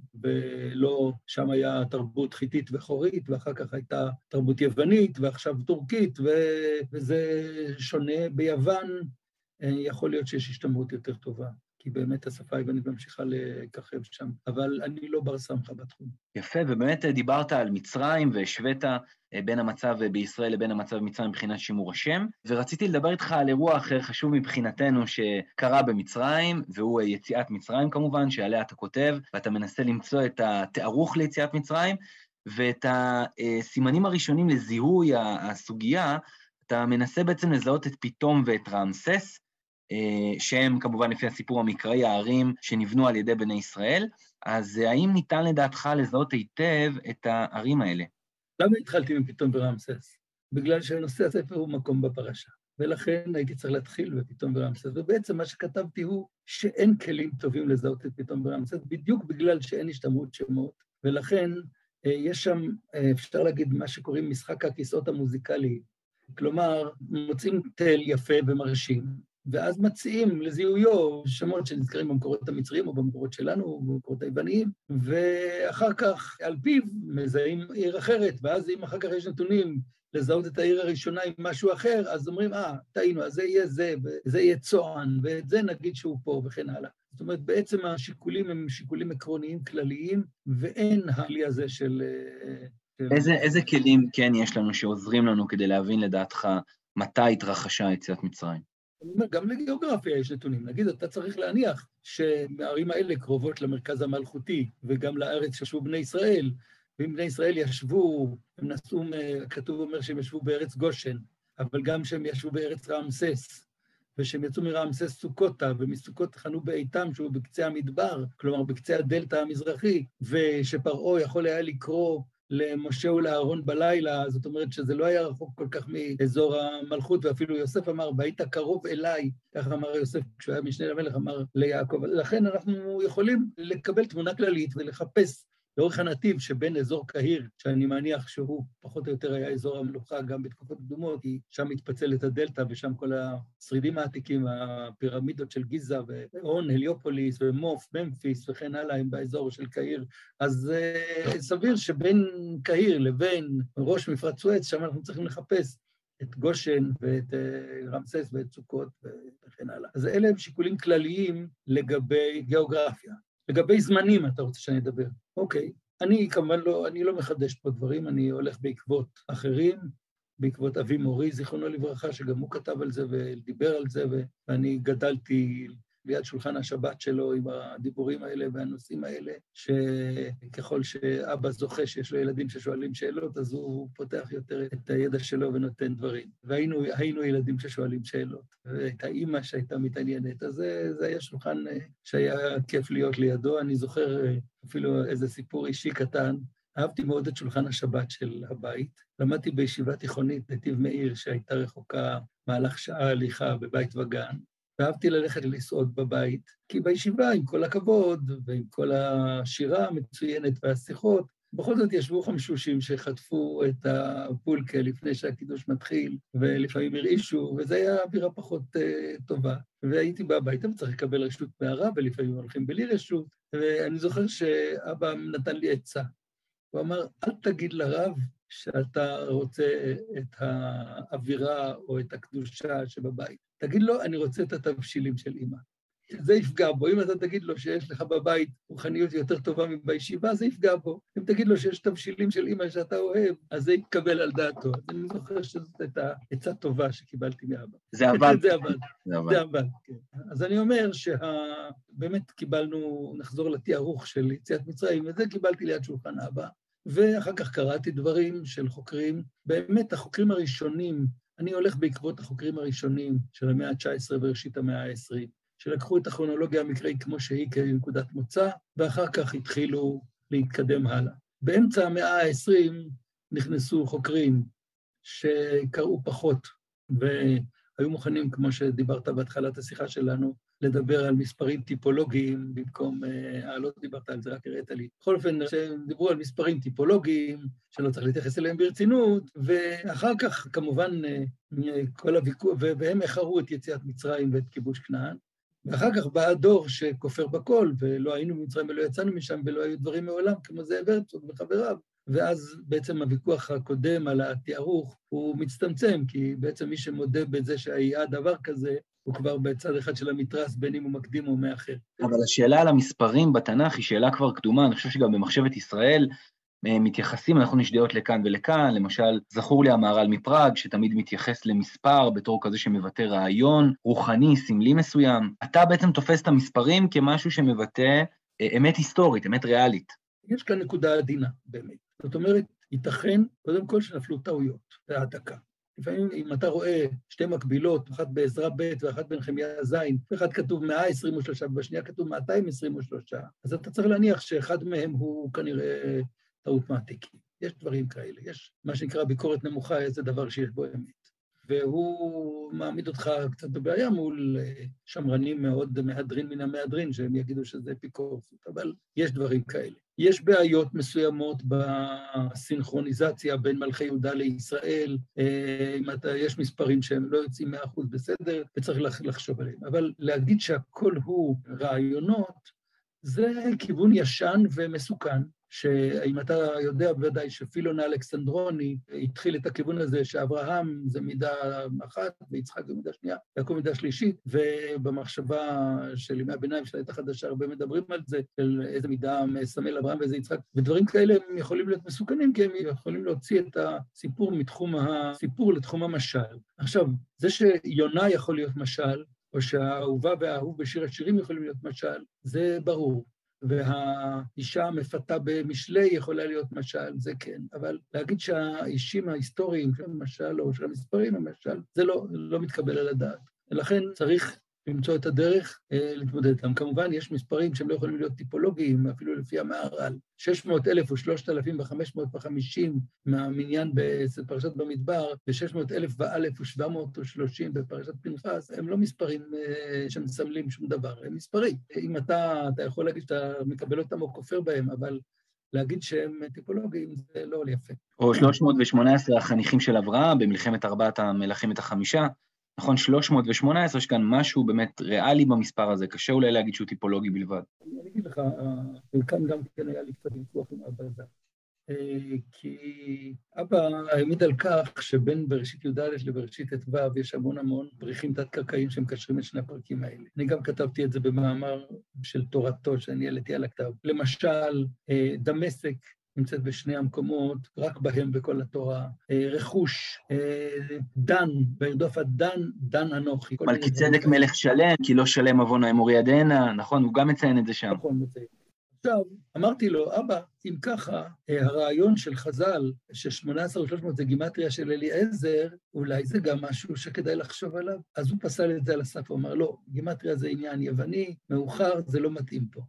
Speaker 2: ולא, שם היה תרבות חיתית וחורית, ואחר כך הייתה תרבות יוונית, ועכשיו טורקית, ו... וזה שונה. ביוון יכול להיות שיש השתמרות יותר טובה. כי באמת השפה היוונית ממשיכה לככב שם, אבל אני לא בר סמכה בתחום.
Speaker 1: יפה, ובאמת דיברת על מצרים והשווית בין המצב בישראל לבין המצב במצרים מבחינת שימור השם, ורציתי לדבר איתך על אירוע אחר חשוב מבחינתנו שקרה במצרים, והוא יציאת מצרים כמובן, שעליה אתה כותב, ואתה מנסה למצוא את התארוך ליציאת מצרים, ואת הסימנים הראשונים לזיהוי הסוגיה, אתה מנסה בעצם לזהות את פיתום ואת רעמסס, שהם כמובן לפי הסיפור המקראי הערים שנבנו על ידי בני ישראל, אז האם ניתן לדעתך לזהות היטב את הערים האלה?
Speaker 2: למה התחלתי מפיתום ורעמסס? בגלל שנושא הספר הוא מקום בפרשה, ולכן הייתי צריך להתחיל בפיתום ורעמסס, ובעצם מה שכתבתי הוא שאין כלים טובים לזהות את פיתום ורעמסס, בדיוק בגלל שאין השתמרות שמות, ולכן יש שם, אפשר להגיד, מה שקוראים משחק הכיסאות המוזיקליים, כלומר, מוצאים תל יפה ומרשים, ואז מציעים לזיהויו שמות שנזכרים במקורות המצריים או במקורות שלנו או במקורות היווניים, ואחר כך על פיו מזהים עיר אחרת, ואז אם אחר כך יש נתונים לזהות את העיר הראשונה עם משהו אחר, אז אומרים, אה, טעינו, אז זה יהיה זה, וזה יהיה צוען, ואת זה נגיד שהוא פה וכן הלאה. זאת אומרת, בעצם השיקולים הם שיקולים עקרוניים כלליים, ואין הכלי הזה של...
Speaker 1: איזה, איזה כלים כן יש לנו שעוזרים לנו כדי להבין לדעתך מתי התרחשה יציאת מצרים?
Speaker 2: גם לגיאוגרפיה יש נתונים. נגיד, אתה צריך להניח שהערים האלה קרובות למרכז המלכותי, וגם לארץ שישבו בני ישראל, ואם בני ישראל ישבו, הם נסעו, כתוב אומר שהם ישבו בארץ גושן, אבל גם שהם ישבו בארץ רעמסס, ושהם יצאו מרעמסס סוכותה, ומסוכות חנו באיתם שהוא בקצה המדבר, כלומר בקצה הדלתא המזרחי, ושפרעה יכול היה לקרוא למשה ולאהרון בלילה, זאת אומרת שזה לא היה רחוק כל כך מאזור המלכות, ואפילו יוסף אמר, והיית קרוב אליי, כך אמר יוסף כשהוא היה משנה למלך, אמר ליעקב. לכן אנחנו יכולים לקבל תמונה כללית ולחפש לאורך הנתיב שבין אזור קהיר, שאני מניח שהוא פחות או יותר היה אזור המלוכה גם בתקופות קדומות, כי שם מתפצלת הדלתא ושם כל השרידים העתיקים, הפירמידות של גיזה והון, הליופוליס ומוף, ממפיס וכן הלאה, הם באזור של קהיר. אז uh, סביר שבין קהיר לבין ראש מפרץ סואץ, שם אנחנו צריכים לחפש את גושן ואת uh, רמסס ואת סוכות וכן הלאה. אז אלה הם שיקולים כלליים לגבי גיאוגרפיה. לגבי זמנים, אתה רוצה שאני אדבר? אוקיי. אני כמובן לא, אני לא מחדש פה דברים, אני הולך בעקבות אחרים, בעקבות אבי מורי, זיכרונו לברכה, שגם הוא כתב על זה ודיבר על זה, ואני גדלתי ליד שולחן השבת שלו עם הדיבורים האלה והנושאים האלה, שככל שאבא זוכה שיש לו ילדים ששואלים שאלות, אז הוא פותח יותר את הידע שלו ונותן דברים. והיינו היינו ילדים ששואלים שאלות, והייתה אימא שהייתה מתעניינת, אז זה, זה היה שולחן שהיה כיף להיות לידו. אני זוכר אפילו איזה סיפור אישי קטן, אהבתי מאוד את שולחן השבת של הבית, למדתי בישיבה תיכונית נתיב מאיר שהייתה רחוקה מהלך שעה הליכה בבית וגן, ואהבתי ללכת לסעוד בבית, כי בישיבה, עם כל הכבוד, ועם כל השירה המצוינת והשיחות, בכל זאת ישבו חמשושים שחטפו את הפולקה לפני שהקידוש מתחיל, ולפעמים הרעישו, וזו הייתה אווירה פחות uh, טובה. והייתי בא הביתה וצריך לקבל רשות מהרב, ולפעמים הולכים בלי רשות, ואני זוכר שאבא נתן לי עצה. הוא אמר, אל תגיד לרב שאתה רוצה את האווירה או את הקדושה שבבית. תגיד לו, אני רוצה את התבשילים של אמא. זה יפגע בו. אם אתה תגיד לו שיש לך בבית רוחניות יותר טובה מבישיבה, זה יפגע בו. אם תגיד לו שיש תבשילים של אמא שאתה אוהב, אז זה יתקבל על דעתו. אז אני זוכר שזאת הייתה עצה טובה שקיבלתי מאבא.
Speaker 1: זה עבד.
Speaker 2: זה עבד. זה עבד, כן. אז אני אומר שבאמת קיבלנו, נחזור לתיארוך של יציאת מצרים, וזה קיבלתי ליד שולחן אבא. ואחר כך קראתי דברים של חוקרים. באמת, החוקרים הראשונים, אני הולך בעקבות החוקרים הראשונים של המאה ה-תשע עשרה וראשית המאה ה-עשרים, שלקחו את הכרונולוגיה המקראית כמו שהיא כנקודת מוצא, ואחר כך התחילו להתקדם הלאה. באמצע המאה ה-עשרים נכנסו חוקרים שקראו פחות, והיו מוכנים, כמו שדיברת בהתחלת השיחה שלנו, לדבר על מספרים טיפולוגיים, במקום, אה, לא דיברת על זה, רק הראית לי. בכל אופן, שדיברו על מספרים טיפולוגיים, שלא צריך להתייחס אליהם ברצינות, ואחר כך, כמובן, כל הוויכוח, והם החרו את יציאת מצרים ואת כיבוש כנען, ואחר כך בא הדור שכופר בכל, ולא היינו במצרים ולא יצאנו משם, ולא היו דברים מעולם, כמו זאב הרצוג וחבריו, ואז בעצם הוויכוח הקודם על התיארוך הוא מצטמצם, כי בעצם מי שמודה בזה שהיה דבר כזה, הוא כבר בצד אחד של המתרס, בין אם הוא מקדים או מאחר.
Speaker 1: אבל השאלה על המספרים בתנ"ך היא שאלה כבר קדומה, אני חושב שגם במחשבת ישראל מתייחסים, אנחנו נשדעות לכאן ולכאן, למשל, זכור לי המהר"ל מפראג, שתמיד מתייחס למספר בתור כזה שמבטא רעיון, רוחני, סמלי מסוים. אתה בעצם תופס את המספרים כמשהו שמבטא אמת היסטורית, אמת ריאלית.
Speaker 2: יש כאן נקודה עדינה, באמת. זאת אומרת, ייתכן, קודם כל שנפלו טעויות, והעתקה. לפעמים אם אתה רואה שתי מקבילות, אחת בעזרא ב' ואחת בנחמיה ז', ואחד כתוב מאה עשרים ושלוש, ובשנייה כתוב מאתיים עשרים ושלוש, אז אתה צריך להניח שאחד מהם הוא כנראה טעות מעתיקים. יש דברים כאלה, יש מה שנקרא ביקורת נמוכה, איזה דבר שיש בו אמת. והוא מעמיד אותך קצת בבעיה מול שמרנים מאוד מהדרין מן המהדרין, שהם יגידו שזה אפיקורסות, אבל יש דברים כאלה. יש בעיות מסוימות בסינכרוניזציה בין מלכי יהודה לישראל, יש מספרים שהם לא יוצאים מאה אחוז בסדר, וצריך לחשוב עליהם. אבל להגיד שהכל הוא רעיונות, זה כיוון ישן ומסוכן, שאם אתה יודע בוודאי שפילון האלכסנדרוני התחיל את הכיוון הזה שאברהם זה מידה אחת ויצחק זה מידה שנייה, יעקב מידה שלישית, ובמחשבה של ימי הביניים של העת החדשה הרבה מדברים על זה, של איזה מידה מסמל אברהם ואיזה יצחק, ודברים כאלה הם יכולים להיות מסוכנים, כי הם יכולים להוציא את הסיפור מתחום הסיפור לתחום המשל. עכשיו, זה שיונה יכול להיות משל, או שהאהובה והאהוב בשיר השירים יכולים להיות משל, זה ברור. והאישה המפתה במשלי יכולה להיות משל, זה כן. אבל להגיד שהאישים ההיסטוריים של המשל או של המספרים המשל, זה לא, לא מתקבל על הדעת. ולכן צריך למצוא את הדרך אה, להתמודד איתם. כמובן, יש מספרים שהם לא יכולים להיות טיפולוגיים, אפילו לפי המהר"ל. שש מאות אלף או שלושת אלפים וחמש מאות וחמישים מהמניין בפרשת במדבר, ו-שש מאות אלף ואלף ושבע מאות ושלושים בפרשת פנחס, הם לא מספרים אה, שמסמלים שום דבר, הם מספרים. אם אתה, אתה יכול להגיד שאתה מקבל אותם או כופר בהם, אבל להגיד שהם טיפולוגיים זה לא עולה יפה.
Speaker 1: או שלוש מאות ושמונה עשרה החניכים של אברהם, במלחמת ארבעת המלכים את החמישה, נכון, שלוש מאות ושמונה עשרה, יש כאן משהו באמת ריאלי במספר הזה, קשה אולי להגיד שהוא טיפולוגי בלבד.
Speaker 2: אני אגיד לך, כאן גם כן היה לי קצת ויכוח עם אבא הזה. כי אבא העמיד על כך שבין בראשית י"א לבראשית ט"ו יש המון המון פריחים תת-קרקעיים שמקשרים את שני הפרקים האלה. אני גם כתבתי את זה במאמר של תורתו שאני העליתי על הכתב. למשל, דמשק נמצאת בשני המקומות, רק בהם בכל התורה, רכוש, דן, וירדוף הדן, דן אנוכי.
Speaker 1: מלכי צדק מלך שלם, כי לא שלם עוון האמור ידנה, נכון? הוא גם מציין את זה שם.
Speaker 2: נכון, מציין. עכשיו, אמרתי לו, אבא, אם ככה, הרעיון של חז"ל, ש-שמונה עשרה ושלוש מאות זה גימטריה של אליעזר, אולי זה גם משהו שכדאי לחשוב עליו. אז הוא פסל את זה על הסף, הוא אמר, לא, גימטריה זה עניין יווני, מאוחר, זה לא מתאים פה.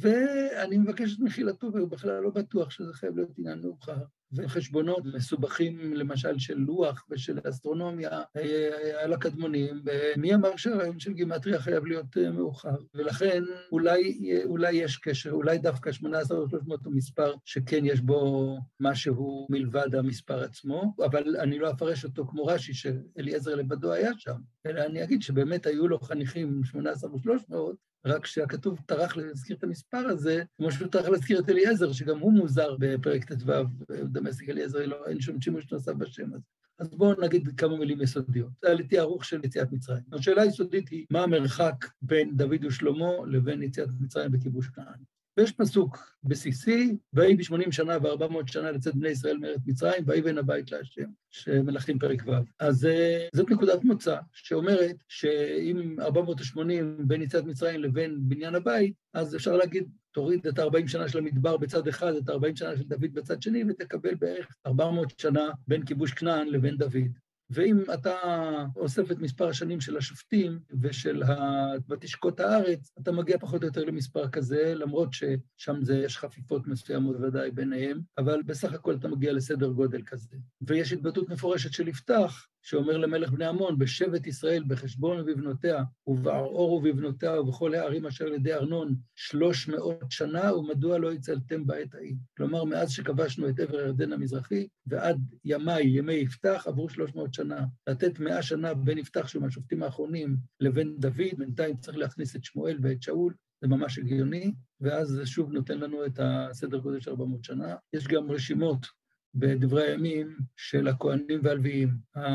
Speaker 2: ואני מבקש את מחילתו, והוא בכלל לא בטוח שזה חייב להיות עניין מאוחר. וחשבונות מסובכים, למשל, של לוח ושל אסטרונומיה על הקדמונים, ומי אמר שהרעיון של גימטריה חייב להיות מאוחר? ולכן אולי, אולי יש קשר, אולי דווקא שמונה עשרה או שלוש מאות הוא מספר שכן יש בו משהו מלבד המספר עצמו, אבל אני לא אפרש אותו כמו רש"י, שאליעזר לבדו היה שם, אלא אני אגיד שבאמת היו לו חניכים שמונה עשרה ושלוש מאות, רק שהכתוב טרח להזכיר את המספר הזה, כמו שהוא טרח להזכיר את אליעזר, שגם הוא מוזר בפרק ט"ו, דמשק אליעזר, לא, אין שום שימוש נוסף בשם הזה. אז בואו נגיד כמה מילים יסודיות. זה עליתי ערוך של יציאת מצרים. השאלה היסודית היא, מה המרחק בין דוד ושלמה לבין יציאת מצרים בכיבוש כנען? ויש פסוק בסיסי, ויהי בשמונים שנה וארבע מאות שנה לצאת בני ישראל מארץ מצרים, ויבן הבית להשם, שמלכים פרק ו'. אז זאת נקודת מוצא שאומרת שאם ארבע מאות ושמונים בין יציאת מצרים לבין בניין הבית, אז אפשר להגיד, תוריד את ה-ארבעים שנה של המדבר בצד אחד, את ה-ארבעים שנה של דוד בצד שני, ותקבל בערך ארבע מאות שנה בין כיבוש כנען לבין דוד. ואם אתה אוסף את מספר השנים של השופטים ושל ותשקוט הארץ, אתה מגיע פחות או יותר למספר כזה, למרות ששם זה יש חפיפות מסוימות ודאי ביניהם, אבל בסך הכל אתה מגיע לסדר גודל כזה. ויש התבטאות מפורשת של יפתח, שאומר למלך בני עמון, בשבט ישראל, בחשבון ובבנותיה, ובערעור ובבנותיה, ובכל הערים אשר לידי ארנון, שלוש מאות שנה, ומדוע לא הצלתם בעת ההיא. כלומר, מאז שכבשנו את עבר הירדן המזרחי, ועד ימי, ימי יפתח, עברו שלוש מאות שנה. לתת מאה שנה בין יפתח, שהוא מהשופטים האחרונים, לבין דוד, בינתיים צריך להכניס את שמואל ואת שאול, זה ממש הגיוני, ואז זה שוב נותן לנו את הסדר גודל של ארבע מאות שנה. יש גם רשימות בדברי הימים של הכהנים והלוויים.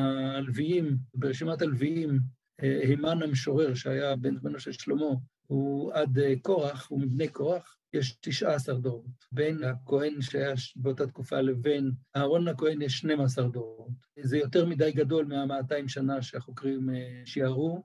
Speaker 2: הלוויים, ברשימת הלוויים, הימן המשורר שהיה בן זמנו של שלמה, הוא עד קורח, הוא מבני קורח, יש תשעה עשר דורות. בין הכהן שהיה באותה תקופה לבין אהרון הכהן יש שנים עשר דורות. זה יותר מדי גדול מה-מאתיים שנה שהחוקרים שיערו,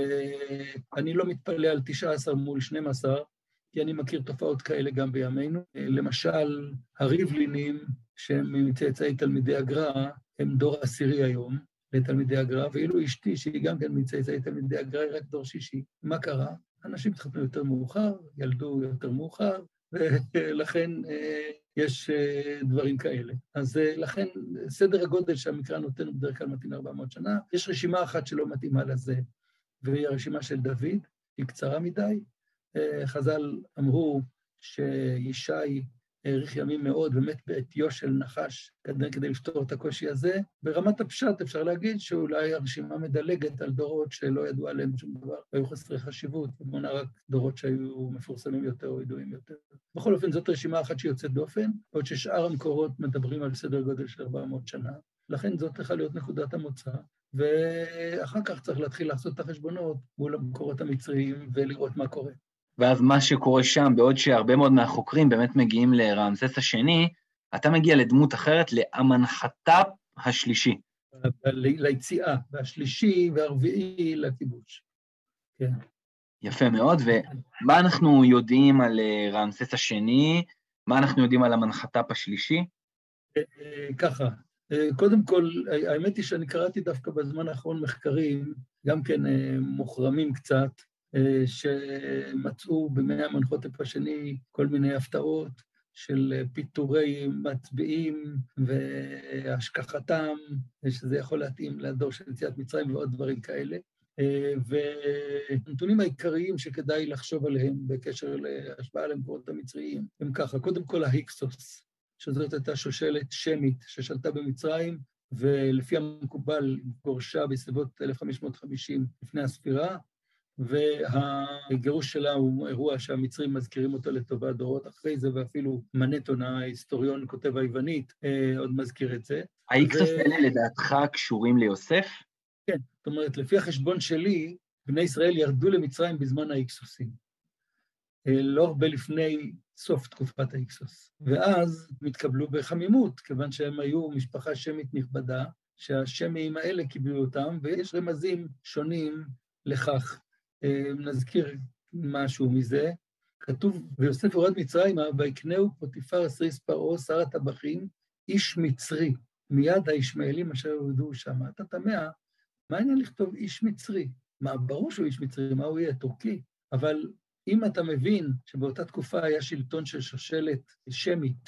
Speaker 2: ואני לא מתפלא על תשעה עשר מול שנים עשר, כי אני מכיר תופעות כאלה גם בימינו. למשל, הריבלינים, שהם מצאצאי תלמידי הגר"א, הם דור עשירי היום לתלמידי הגר"א, ואילו אשתי, שהיא גם כן מצאצאי תלמידי הגר"א, היא רק דור שישי. מה קרה? אנשים התחתנו יותר מאוחר, ילדו יותר מאוחר, ולכן יש דברים כאלה. אז לכן סדר הגודל שהמקרא נותן הוא בדרך כלל מתאים ארבע מאות שנה. יש רשימה אחת שלא מתאימה לזה, והיא הרשימה של דוד, היא קצרה מדי. חז"ל אמרו שישי האריך ימים מאוד, ומת בעטיו של נחש, כדי, כדי לפתור את הקושי הזה. ברמת הפשט אפשר להגיד שאולי הרשימה מדלגת על דורות שלא ידעו עליהם שום דבר, והיו חסרי חשיבות, ומונה רק דורות שהיו מפורסמים יותר או ידועים יותר. בכל אופן, זאת רשימה אחת שיוצאת דופן, עוד ששאר המקורות מדברים על סדר גודל של ארבע מאות שנה, לכן זאת צריכה להיות נקודת המוצא, ואחר כך צריך להתחיל לעשות את החשבונות מול המקורות המצריים ולראות מה קורה.
Speaker 1: ואז מה שקורה שם, בעוד שהרבה מאוד מהחוקרים באמת מגיעים לרעמסס השני, אתה מגיע לדמות אחרת, לאמנחתפ השלישי.
Speaker 2: ליציאה, והשלישי והרביעי לכיבוש. כן.
Speaker 1: יפה מאוד, ומה אנחנו יודעים על רעמסס השני? מה אנחנו יודעים על אמנחתפ השלישי?
Speaker 2: ככה, קודם כל, האמת היא שאני קראתי דווקא בזמן האחרון מחקרים, גם כן מוחרמים קצת, שמצאו במאה המנחותף השני כל מיני הפתעות של פיטורי מצביעים והשכחתם, שזה יכול להתאים לדור של יציאת מצרים ועוד דברים כאלה. והנתונים העיקריים שכדאי לחשוב עליהם בקשר להשפעה על המקורות המצריים הם ככה, קודם כל ההיקסוס, שזאת הייתה שושלת שמית ששלטה במצרים, ולפי המקובל גורשה בסביבות אלף חמש מאות וחמישים לפני הספירה, והגירוש שלה הוא אירוע שהמצרים מזכירים אותו לטובה דורות אחרי זה, ואפילו מנטון, ההיסטוריון כותב היוונית, עוד מזכיר את זה.
Speaker 1: האיקסוס האלה לדעתך קשורים ליוסף?
Speaker 2: כן, זאת אומרת, לפי החשבון שלי, בני ישראל ירדו למצרים בזמן האיקסוסים. לא הרבה לפני סוף תקופת האיקסוס. ואז מתקבלו בחמימות, כיוון שהם היו משפחה שמית נכבדה, שהשמים האלה קיבלו אותם, ויש רמזים שונים לכך. נזכיר משהו מזה. כתוב, ויוסף יורד מצרימה, ויקנהו פוטיפר סריס פרעה, שר הטבחים, איש מצרי, מיד הישמעאלים אשר יהודו שם. אתה תמה, מה העניין לכתוב איש מצרי? מה, ברור שהוא איש מצרי, מה הוא יהיה? טורקי. אבל אם אתה מבין שבאותה תקופה היה שלטון של שושלת שמית,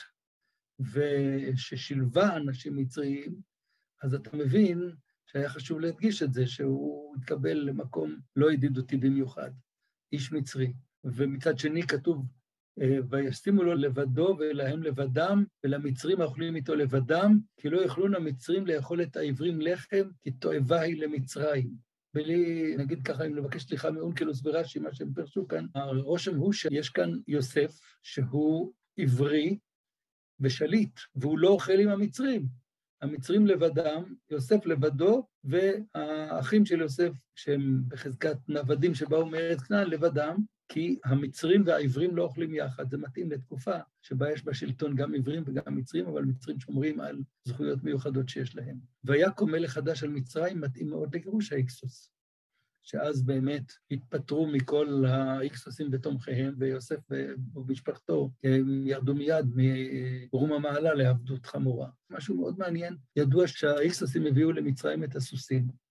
Speaker 2: וששילבה אנשים מצריים, אז אתה מבין שהיה חשוב להדגיש את זה, שהוא התקבל למקום לא ידידותי במיוחד, איש מצרי. ומצד שני כתוב, וישימו לו לבדו ולהם לבדם, ולמצרים האוכלים איתו לבדם, כי לא יאכלון המצרים לאכול את העברים לחם, כי תועבה היא למצרים. בלי, נגיד ככה, אם לבקש סליחה מאונקלוס ורש"י, מה שהם פרשו כאן, הרושם הוא שיש כאן יוסף, שהוא עברי ושליט, והוא לא אוכל עם המצרים. המצרים לבדם, יוסף לבדו, והאחים של יוסף, שהם בחזקת נוודים שבאו מארץ כנען, לבדם, כי המצרים והעברים לא אוכלים יחד. זה מתאים לתקופה שבה יש בשלטון גם עברים וגם מצרים, אבל מצרים שומרים על זכויות מיוחדות שיש להם. ויקום מלך חדש על מצרים מתאים מאוד לגירוש האיקסוס, שאז באמת התפטרו מכל האיקסוסים בתומכיהם, ויוסף ומשפחתו ירדו מיד מרום המעלה לעבדות חמורה. משהו מאוד מעניין, ידוע שהאיקסוסים הביאו למצרים את הסוסים,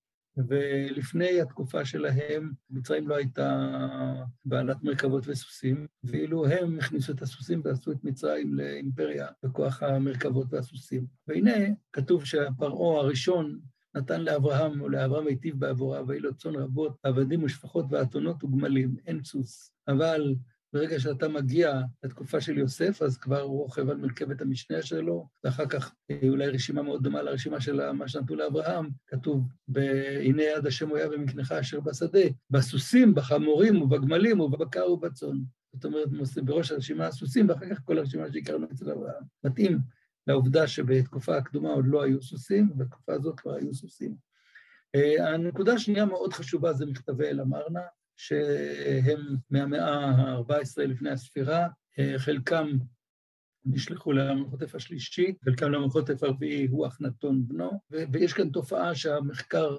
Speaker 2: ולפני התקופה שלהם, מצרים לא הייתה בעלת מרכבות וסוסים, ואילו הם הכניסו את הסוסים ועשו את מצרים לאימפריה בכוח המרכבות והסוסים. והנה, כתוב שהפרעה הראשון נתן לאברהם, או לאברהם היטיב בעבורה, והיו לו צאן רבות, עבדים ושפחות ואתונות וגמלים, אין סוס. אבל ברגע שאתה מגיע לתקופה של יוסף, אז כבר הוא רוכב על מרכבת המשנה שלו, ואחר כך אולי רשימה מאוד דומה לרשימה של מה שנתנו לאברהם, כתוב, הנה יד השם הוא היה במקנך אשר בשדה, בסוסים, בחמורים ובגמלים ובבקר ובצאן. זאת אומרת, בראש הרשימה הסוסים, ואחר כך כל הרשימה שהכרנו אצל אברהם. מתאים לעובדה שבתקופה הקדומה עוד לא היו סוסים, ובתקופה הזאת כבר היו סוסים. הנקודה השנייה מאוד חשובה זה מכתבי אל אמרנה, שהם מהמאה ה-ארבע עשרה לפני הספירה, חלקם נשלחו למנחותף השלישי, חלקם למנחותף הרביעי הוא אחנתון בנו, ויש כאן תופעה שהמחקר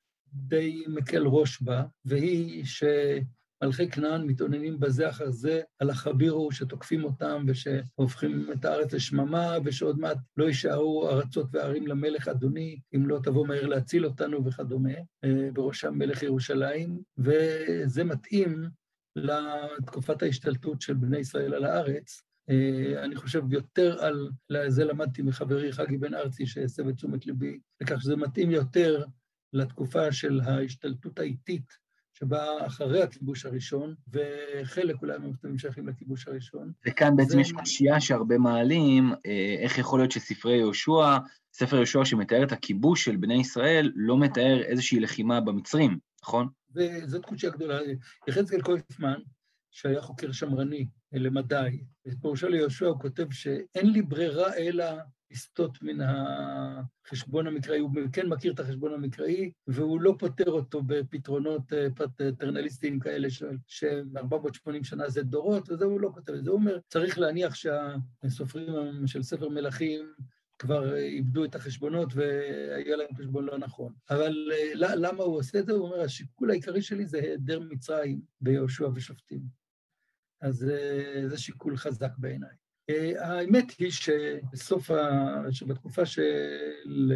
Speaker 2: די מקל ראש בה, והיא שמלכי כנען מתעוננים בזה אחר זה על החבירו שתוקפים אותם ושהופכים את הארץ לשממה, ושעוד מעט לא יישארו ארצות וערים למלך אדוני, אם לא תבוא מהר להציל אותנו וכדומה, בראשם מלך ירושלים, וזה מתאים לתקופת ההשתלטות של בני ישראל על הארץ. אני חושב יותר על זה למדתי מחברי חגי בן ארצי שהסב את תשומת ליבי, לכך שזה מתאים יותר לתקופה של ההשתלטות האיטית, שבא אחרי הכיבוש הראשון, וחלק אולי הם שייכים לכיבוש הראשון.
Speaker 1: וכאן בעצם זה... יש קושייה שהרבה מעלים, איך יכול להיות שספרי יהושע, ספר יהושע שמתאר את הכיבוש של בני ישראל, לא מתאר איזושהי לחימה במצרים, נכון?
Speaker 2: וזאת קושייה גדולה. יחזקאל קויפמן, שהיה חוקר שמרני למדי, בפירושו ליהושע הוא כותב שאין לי ברירה אלא לסטות מן החשבון המקראי, הוא כן מכיר את החשבון המקראי, והוא לא פותר אותו בפתרונות פטרנליסטיים כאלה ש-ארבע מאות ושמונים שנה זה דורות, וזה הוא לא כותב את זה. הוא אומר, צריך להניח שהסופרים של ספר מלכים כבר איבדו את החשבונות והיה להם חשבון לא נכון. אבל למה הוא עושה את זה? הוא אומר, השיקול העיקרי שלי זה היעדר מצרים ביהושע ושופטים. אז זה שיקול חזק בעיניי. האמת היא שבסוף, שבתקופה של,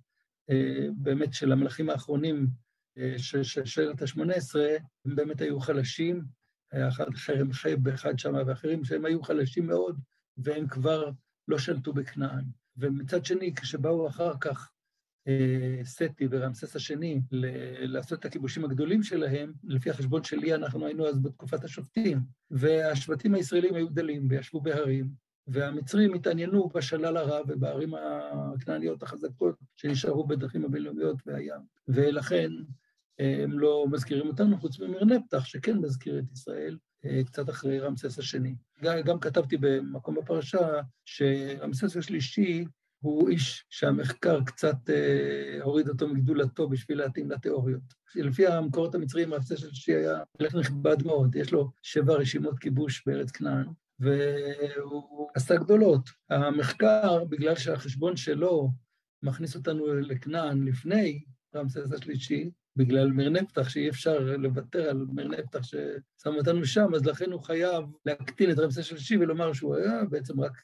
Speaker 2: באמת של המלכים האחרונים, של שושלת השמונה עשרה, הם באמת היו חלשים, היה אחד חרם חייב באחד שמה ואחרים, שהם היו חלשים מאוד, והם כבר לא שלטו בכנען. ומצד שני, כשבאו אחר כך סטי ורמסס השני לעשות את הכיבושים הגדולים שלהם, לפי החשבון שלי אנחנו היינו אז בתקופת השופטים, והשבטים הישראלים היו גדלים וישבו בהרים, והמצרים התעניינו בשלל הרב ובערים הכנעניות החזקות שנשארו בדרכים הבינלאומיות והים, ולכן הם לא מזכירים אותנו חוץ ממרנפתח, שכן מזכיר את ישראל קצת אחרי רמסס השני. גם כתבתי במקום בפרשה שרמסס השלישי הוא איש שהמחקר קצת אה, הוריד אותו מגדולתו בשביל להתאים לתיאוריות. לפי המקורות המצריים, רמסס השלישי היה מלך נכבד מאוד, יש לו שבע רשימות כיבוש בארץ כנען, והוא עשה גדולות. המחקר, בגלל שהחשבון שלו מכניס אותנו לכנען לפני רמסס השלישי, בגלל מרנפתח, שאי אפשר לוותר על מרנפתח ששם אותנו שם, אז לכן הוא חייב להקטין את רמסס השלישי ולומר שהוא היה בעצם רק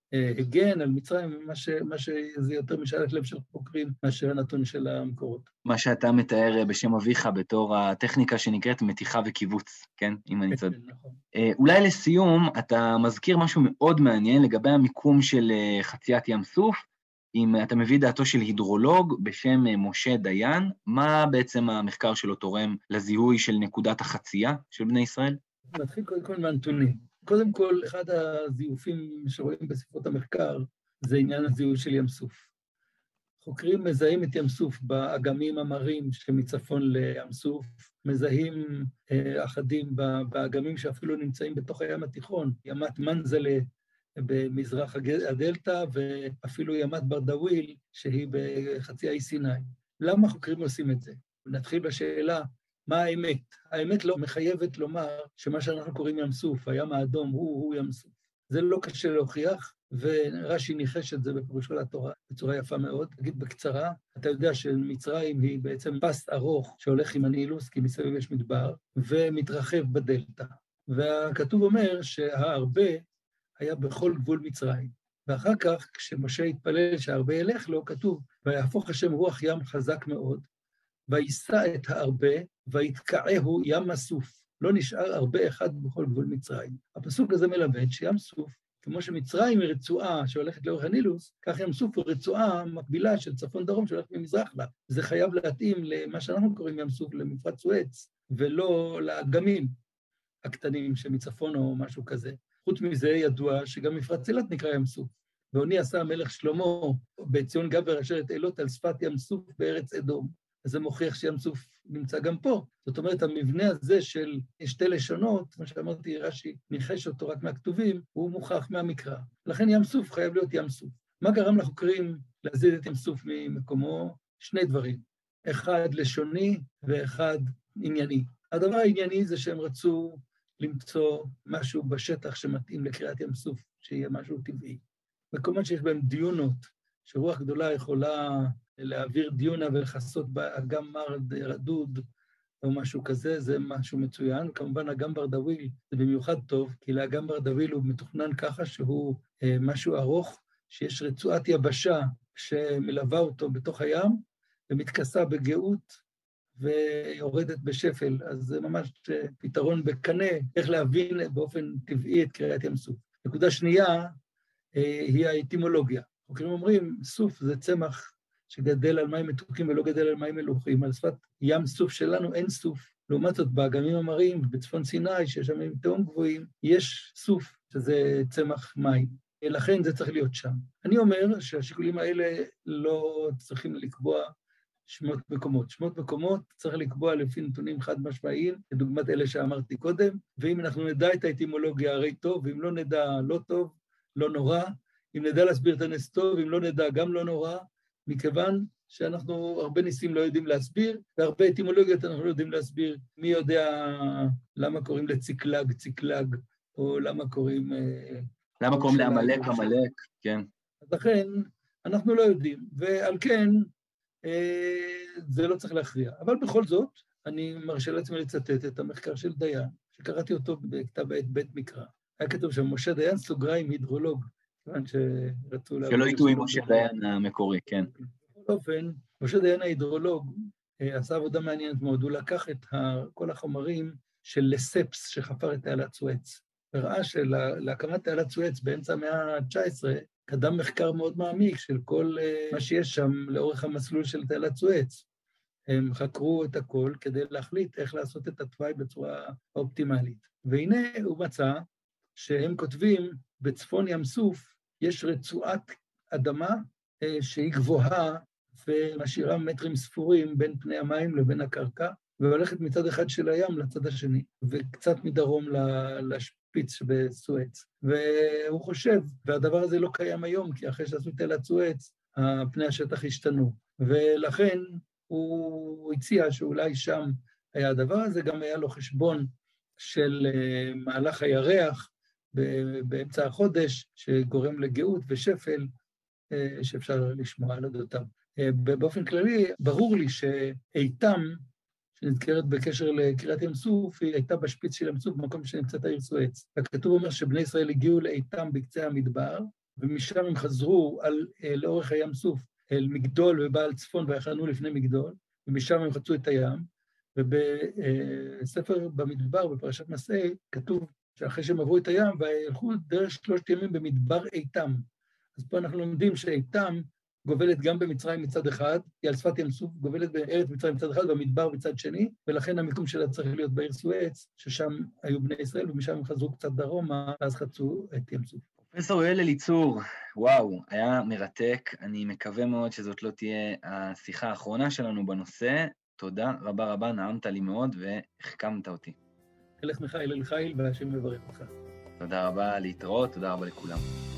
Speaker 2: הגן על מצרים, מה, ש, מה שזה יותר משאלת לב של חוקרים מאשר הנתון של המקורות.
Speaker 1: מה שאתה מתאר בשם אביך בתור הטכניקה שנקראת מתיחה וקיבוץ, כן? אם אני צודק.
Speaker 2: נכון.
Speaker 1: אולי לסיום, אתה מזכיר משהו מאוד מעניין לגבי המיקום של חציית ים סוף, אם אתה מביא דעתו של הידרולוג בשם משה דיין, מה בעצם המחקר שלו תורם לזיהוי של נקודת החצייה של בני ישראל?
Speaker 2: נתחיל קודם כל מהנתונים. קודם כל, אחד הזיופים שרואים בספרות המחקר, זה עניין הזיהוי של ים סוף. חוקרים מזהים את ים סוף באגמים המרים שמצפון לים סוף, מזהים אה, אחדים באגמים שאפילו נמצאים בתוך הים התיכון, ימת מנזלה במזרח הדלטה, ואפילו ימת ברדוויל, שהיא בחצי האי סיני. למה חוקרים עושים את זה? נתחיל בשאלה, מה האמת? האמת לא מחייבת לומר שמה שאנחנו קוראים ים סוף, הים האדום הוא, הוא ים סוף. זה לא קשה להוכיח, ורש"י ניחש את זה בפירושו לתורה בצורה יפה מאוד. אגיד בקצרה, אתה יודע שמצרים היא בעצם פס ארוך שהולך עם הנילוס, כי מסביב יש מדבר, ומתרחב בדלתא. והכתוב אומר שההרבה היה בכל גבול מצרים. ואחר כך, כשמשה התפלל שההרבה ילך לו, כתוב, ויהפוך השם רוח ים חזק מאוד, וישא את ההרבה, ויתקעהו ים הסוף. לא נשאר הרבה אחד בכל גבול מצרים. הפסוק הזה מלמד שים סוף, כמו שמצרים היא רצועה שהולכת לאורך הנילוס, כך ים סוף הוא רצועה מקבילה של צפון דרום שהולכת ממזרח לה. זה חייב להתאים למה שאנחנו קוראים ים סוף, למפרץ סואץ, ולא לאגמים הקטנים שמצפון או משהו כזה. חוץ מזה ידוע שגם מפרץ אילת נקרא ים סוף. ועוני עשה המלך שלמה בציון גבר אשר את אילות על שפת ים סוף בארץ אדום. אז זה מוכיח שים סוף נמצא גם פה. זאת אומרת, המבנה הזה של שתי לשונות, כמו שאמרתי, רש"י ניחש אותו רק מהכתובים, הוא מוכח מהמקרא. לכן ים סוף חייב להיות ים סוף. מה גרם לחוקרים להזיז את ים סוף ממקומו? שני דברים. אחד לשוני ואחד ענייני. הדבר הענייני זה שהם רצו למצוא משהו בשטח שמתאים לקריאת ים סוף, שיהיה משהו טבעי. מקומות שיש בהם דיונות, שרוח גדולה יכולה להעביר דיונה ולחסות באגם מר רדוד או משהו כזה, זה משהו מצוין. כמובן, אגם ברדוויל זה במיוחד טוב, כי לאגם ברדוויל הוא מתוכנן ככה שהוא אה, משהו ארוך, שיש רצועת יבשה שמלווה אותו בתוך הים, ומתכסה בגאות ויורדת בשפל. אז זה ממש פתרון בקנה, איך להבין באופן טבעי את קריאת ים סוף. נקודה שנייה אה, היא האטימולוגיה. חוקרים אומרים, סוף זה צמח שגדל על מים מתוקים ולא גדל על מים מלוחים. על שפת ים סוף שלנו אין סוף. לעומת זאת, באגמים המרים, בצפון סיני, שיש שם מים תהום גבוהים, יש סוף, שזה צמח מים. לכן זה צריך להיות שם. אני אומר שהשיקולים האלה לא צריכים לקבוע שמות מקומות. שמות מקומות צריך לקבוע לפי נתונים חד משמעיים, כדוגמת אלה שאמרתי קודם, ואם אנחנו נדע את האטימולוגיה הרי טוב, ואם לא נדע לא טוב, לא נורא, אם נדע להסביר את הנס טוב, אם לא נדע גם לא נורא, מכיוון שאנחנו הרבה ניסים לא יודעים להסביר, והרבה אטימולוגיות אנחנו לא יודעים להסביר. מי יודע למה קוראים לציקלג, ציקלג, או למה קוראים...
Speaker 1: למה קוראים לעמלק, עמלק, כן.
Speaker 2: אז לכן, אנחנו לא יודעים, ועל כן, זה לא צריך להכריע. אבל בכל זאת, אני מרשה לעצמי לצטט את המחקר של דיין, שקראתי אותו בכתב עת בית מקרא. היה כתוב שם, משה דיין סוגריים הידרולוג, כיוון שרצו...
Speaker 1: שלא יטעו עם משה דיין המקורי, כן.
Speaker 2: בכל אופן, משה דיין ההידרולוג עשה עבודה מעניינת מאוד, הוא לקח את כל החומרים של לספס שחפר את תעלת סואץ, וראה שלהקמת תעלת סואץ באמצע המאה ה-תשע עשרה, קדם מחקר מאוד מעמיק של כל מה שיש שם לאורך המסלול של תעלת סואץ. הם חקרו את הכל כדי להחליט איך לעשות את התוואי בצורה אופטימלית. והנה הוא מצא שהם כותבים, בצפון ים סוף יש רצועת אדמה שהיא גבוהה ומשאירה מטרים ספורים בין פני המים לבין הקרקע, והולכת מצד אחד של הים לצד השני, וקצת מדרום לשפיץ שבסואץ. והוא חושב, והדבר הזה לא קיים היום, כי אחרי שעשו תעלת סואץ, פני השטח השתנו. ולכן הוא הציע שאולי שם היה הדבר הזה, גם היה לו חשבון של מהלך הירח באמצע החודש, שגורם לגאות ושפל, שאפשר לשמוע על אודותיו. באופן כללי, ברור לי שאיתם, שנזכרת בקשר לקריאת ים סוף, היא הייתה בשפיץ של ים סוף, במקום שנמצאת העיר סואץ. הכתוב אומר שבני ישראל הגיעו לאיתם בקצה המדבר, ומשם הם חזרו על, לאורך הים סוף, אל מגדול ובעל צפון, ויחנו לפני מגדול, ומשם הם חצו את הים, ובספר במדבר, בפרשת מסעי, כתוב שאחרי שהם עברו את הים, והלכו דרך שלושת ימים במדבר איתם. אז פה אנחנו לומדים שאיתם גובלת גם במצרים מצד אחד, היא על שפת ים סוף, גובלת בארץ מצרים מצד אחד, במדבר מצד שני, ולכן המיקום שלה צריך להיות בעיר סואץ, ששם היו בני ישראל, ומשם הם חזרו קצת דרומה, אז חצו את ים סוף.
Speaker 1: פרופסור יואל אליצור, וואו, היה מרתק. אני מקווה מאוד שזאת לא תהיה השיחה האחרונה שלנו בנושא. תודה רבה רבה, נעמת לי מאוד והחכמת אותי.
Speaker 2: אלך מיכאל אל חיל, והשם מברך אותך.
Speaker 1: תודה רבה, להתראות, תודה רבה לכולם.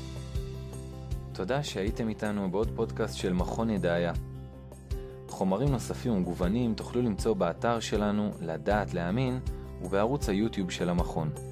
Speaker 1: תודה שהייתם איתנו בעוד פודקאסט של מכון ידעיה. חומרים נוספים ומגוונים תוכלו למצוא באתר שלנו לדעת להאמין ובערוץ היוטיוב של המכון.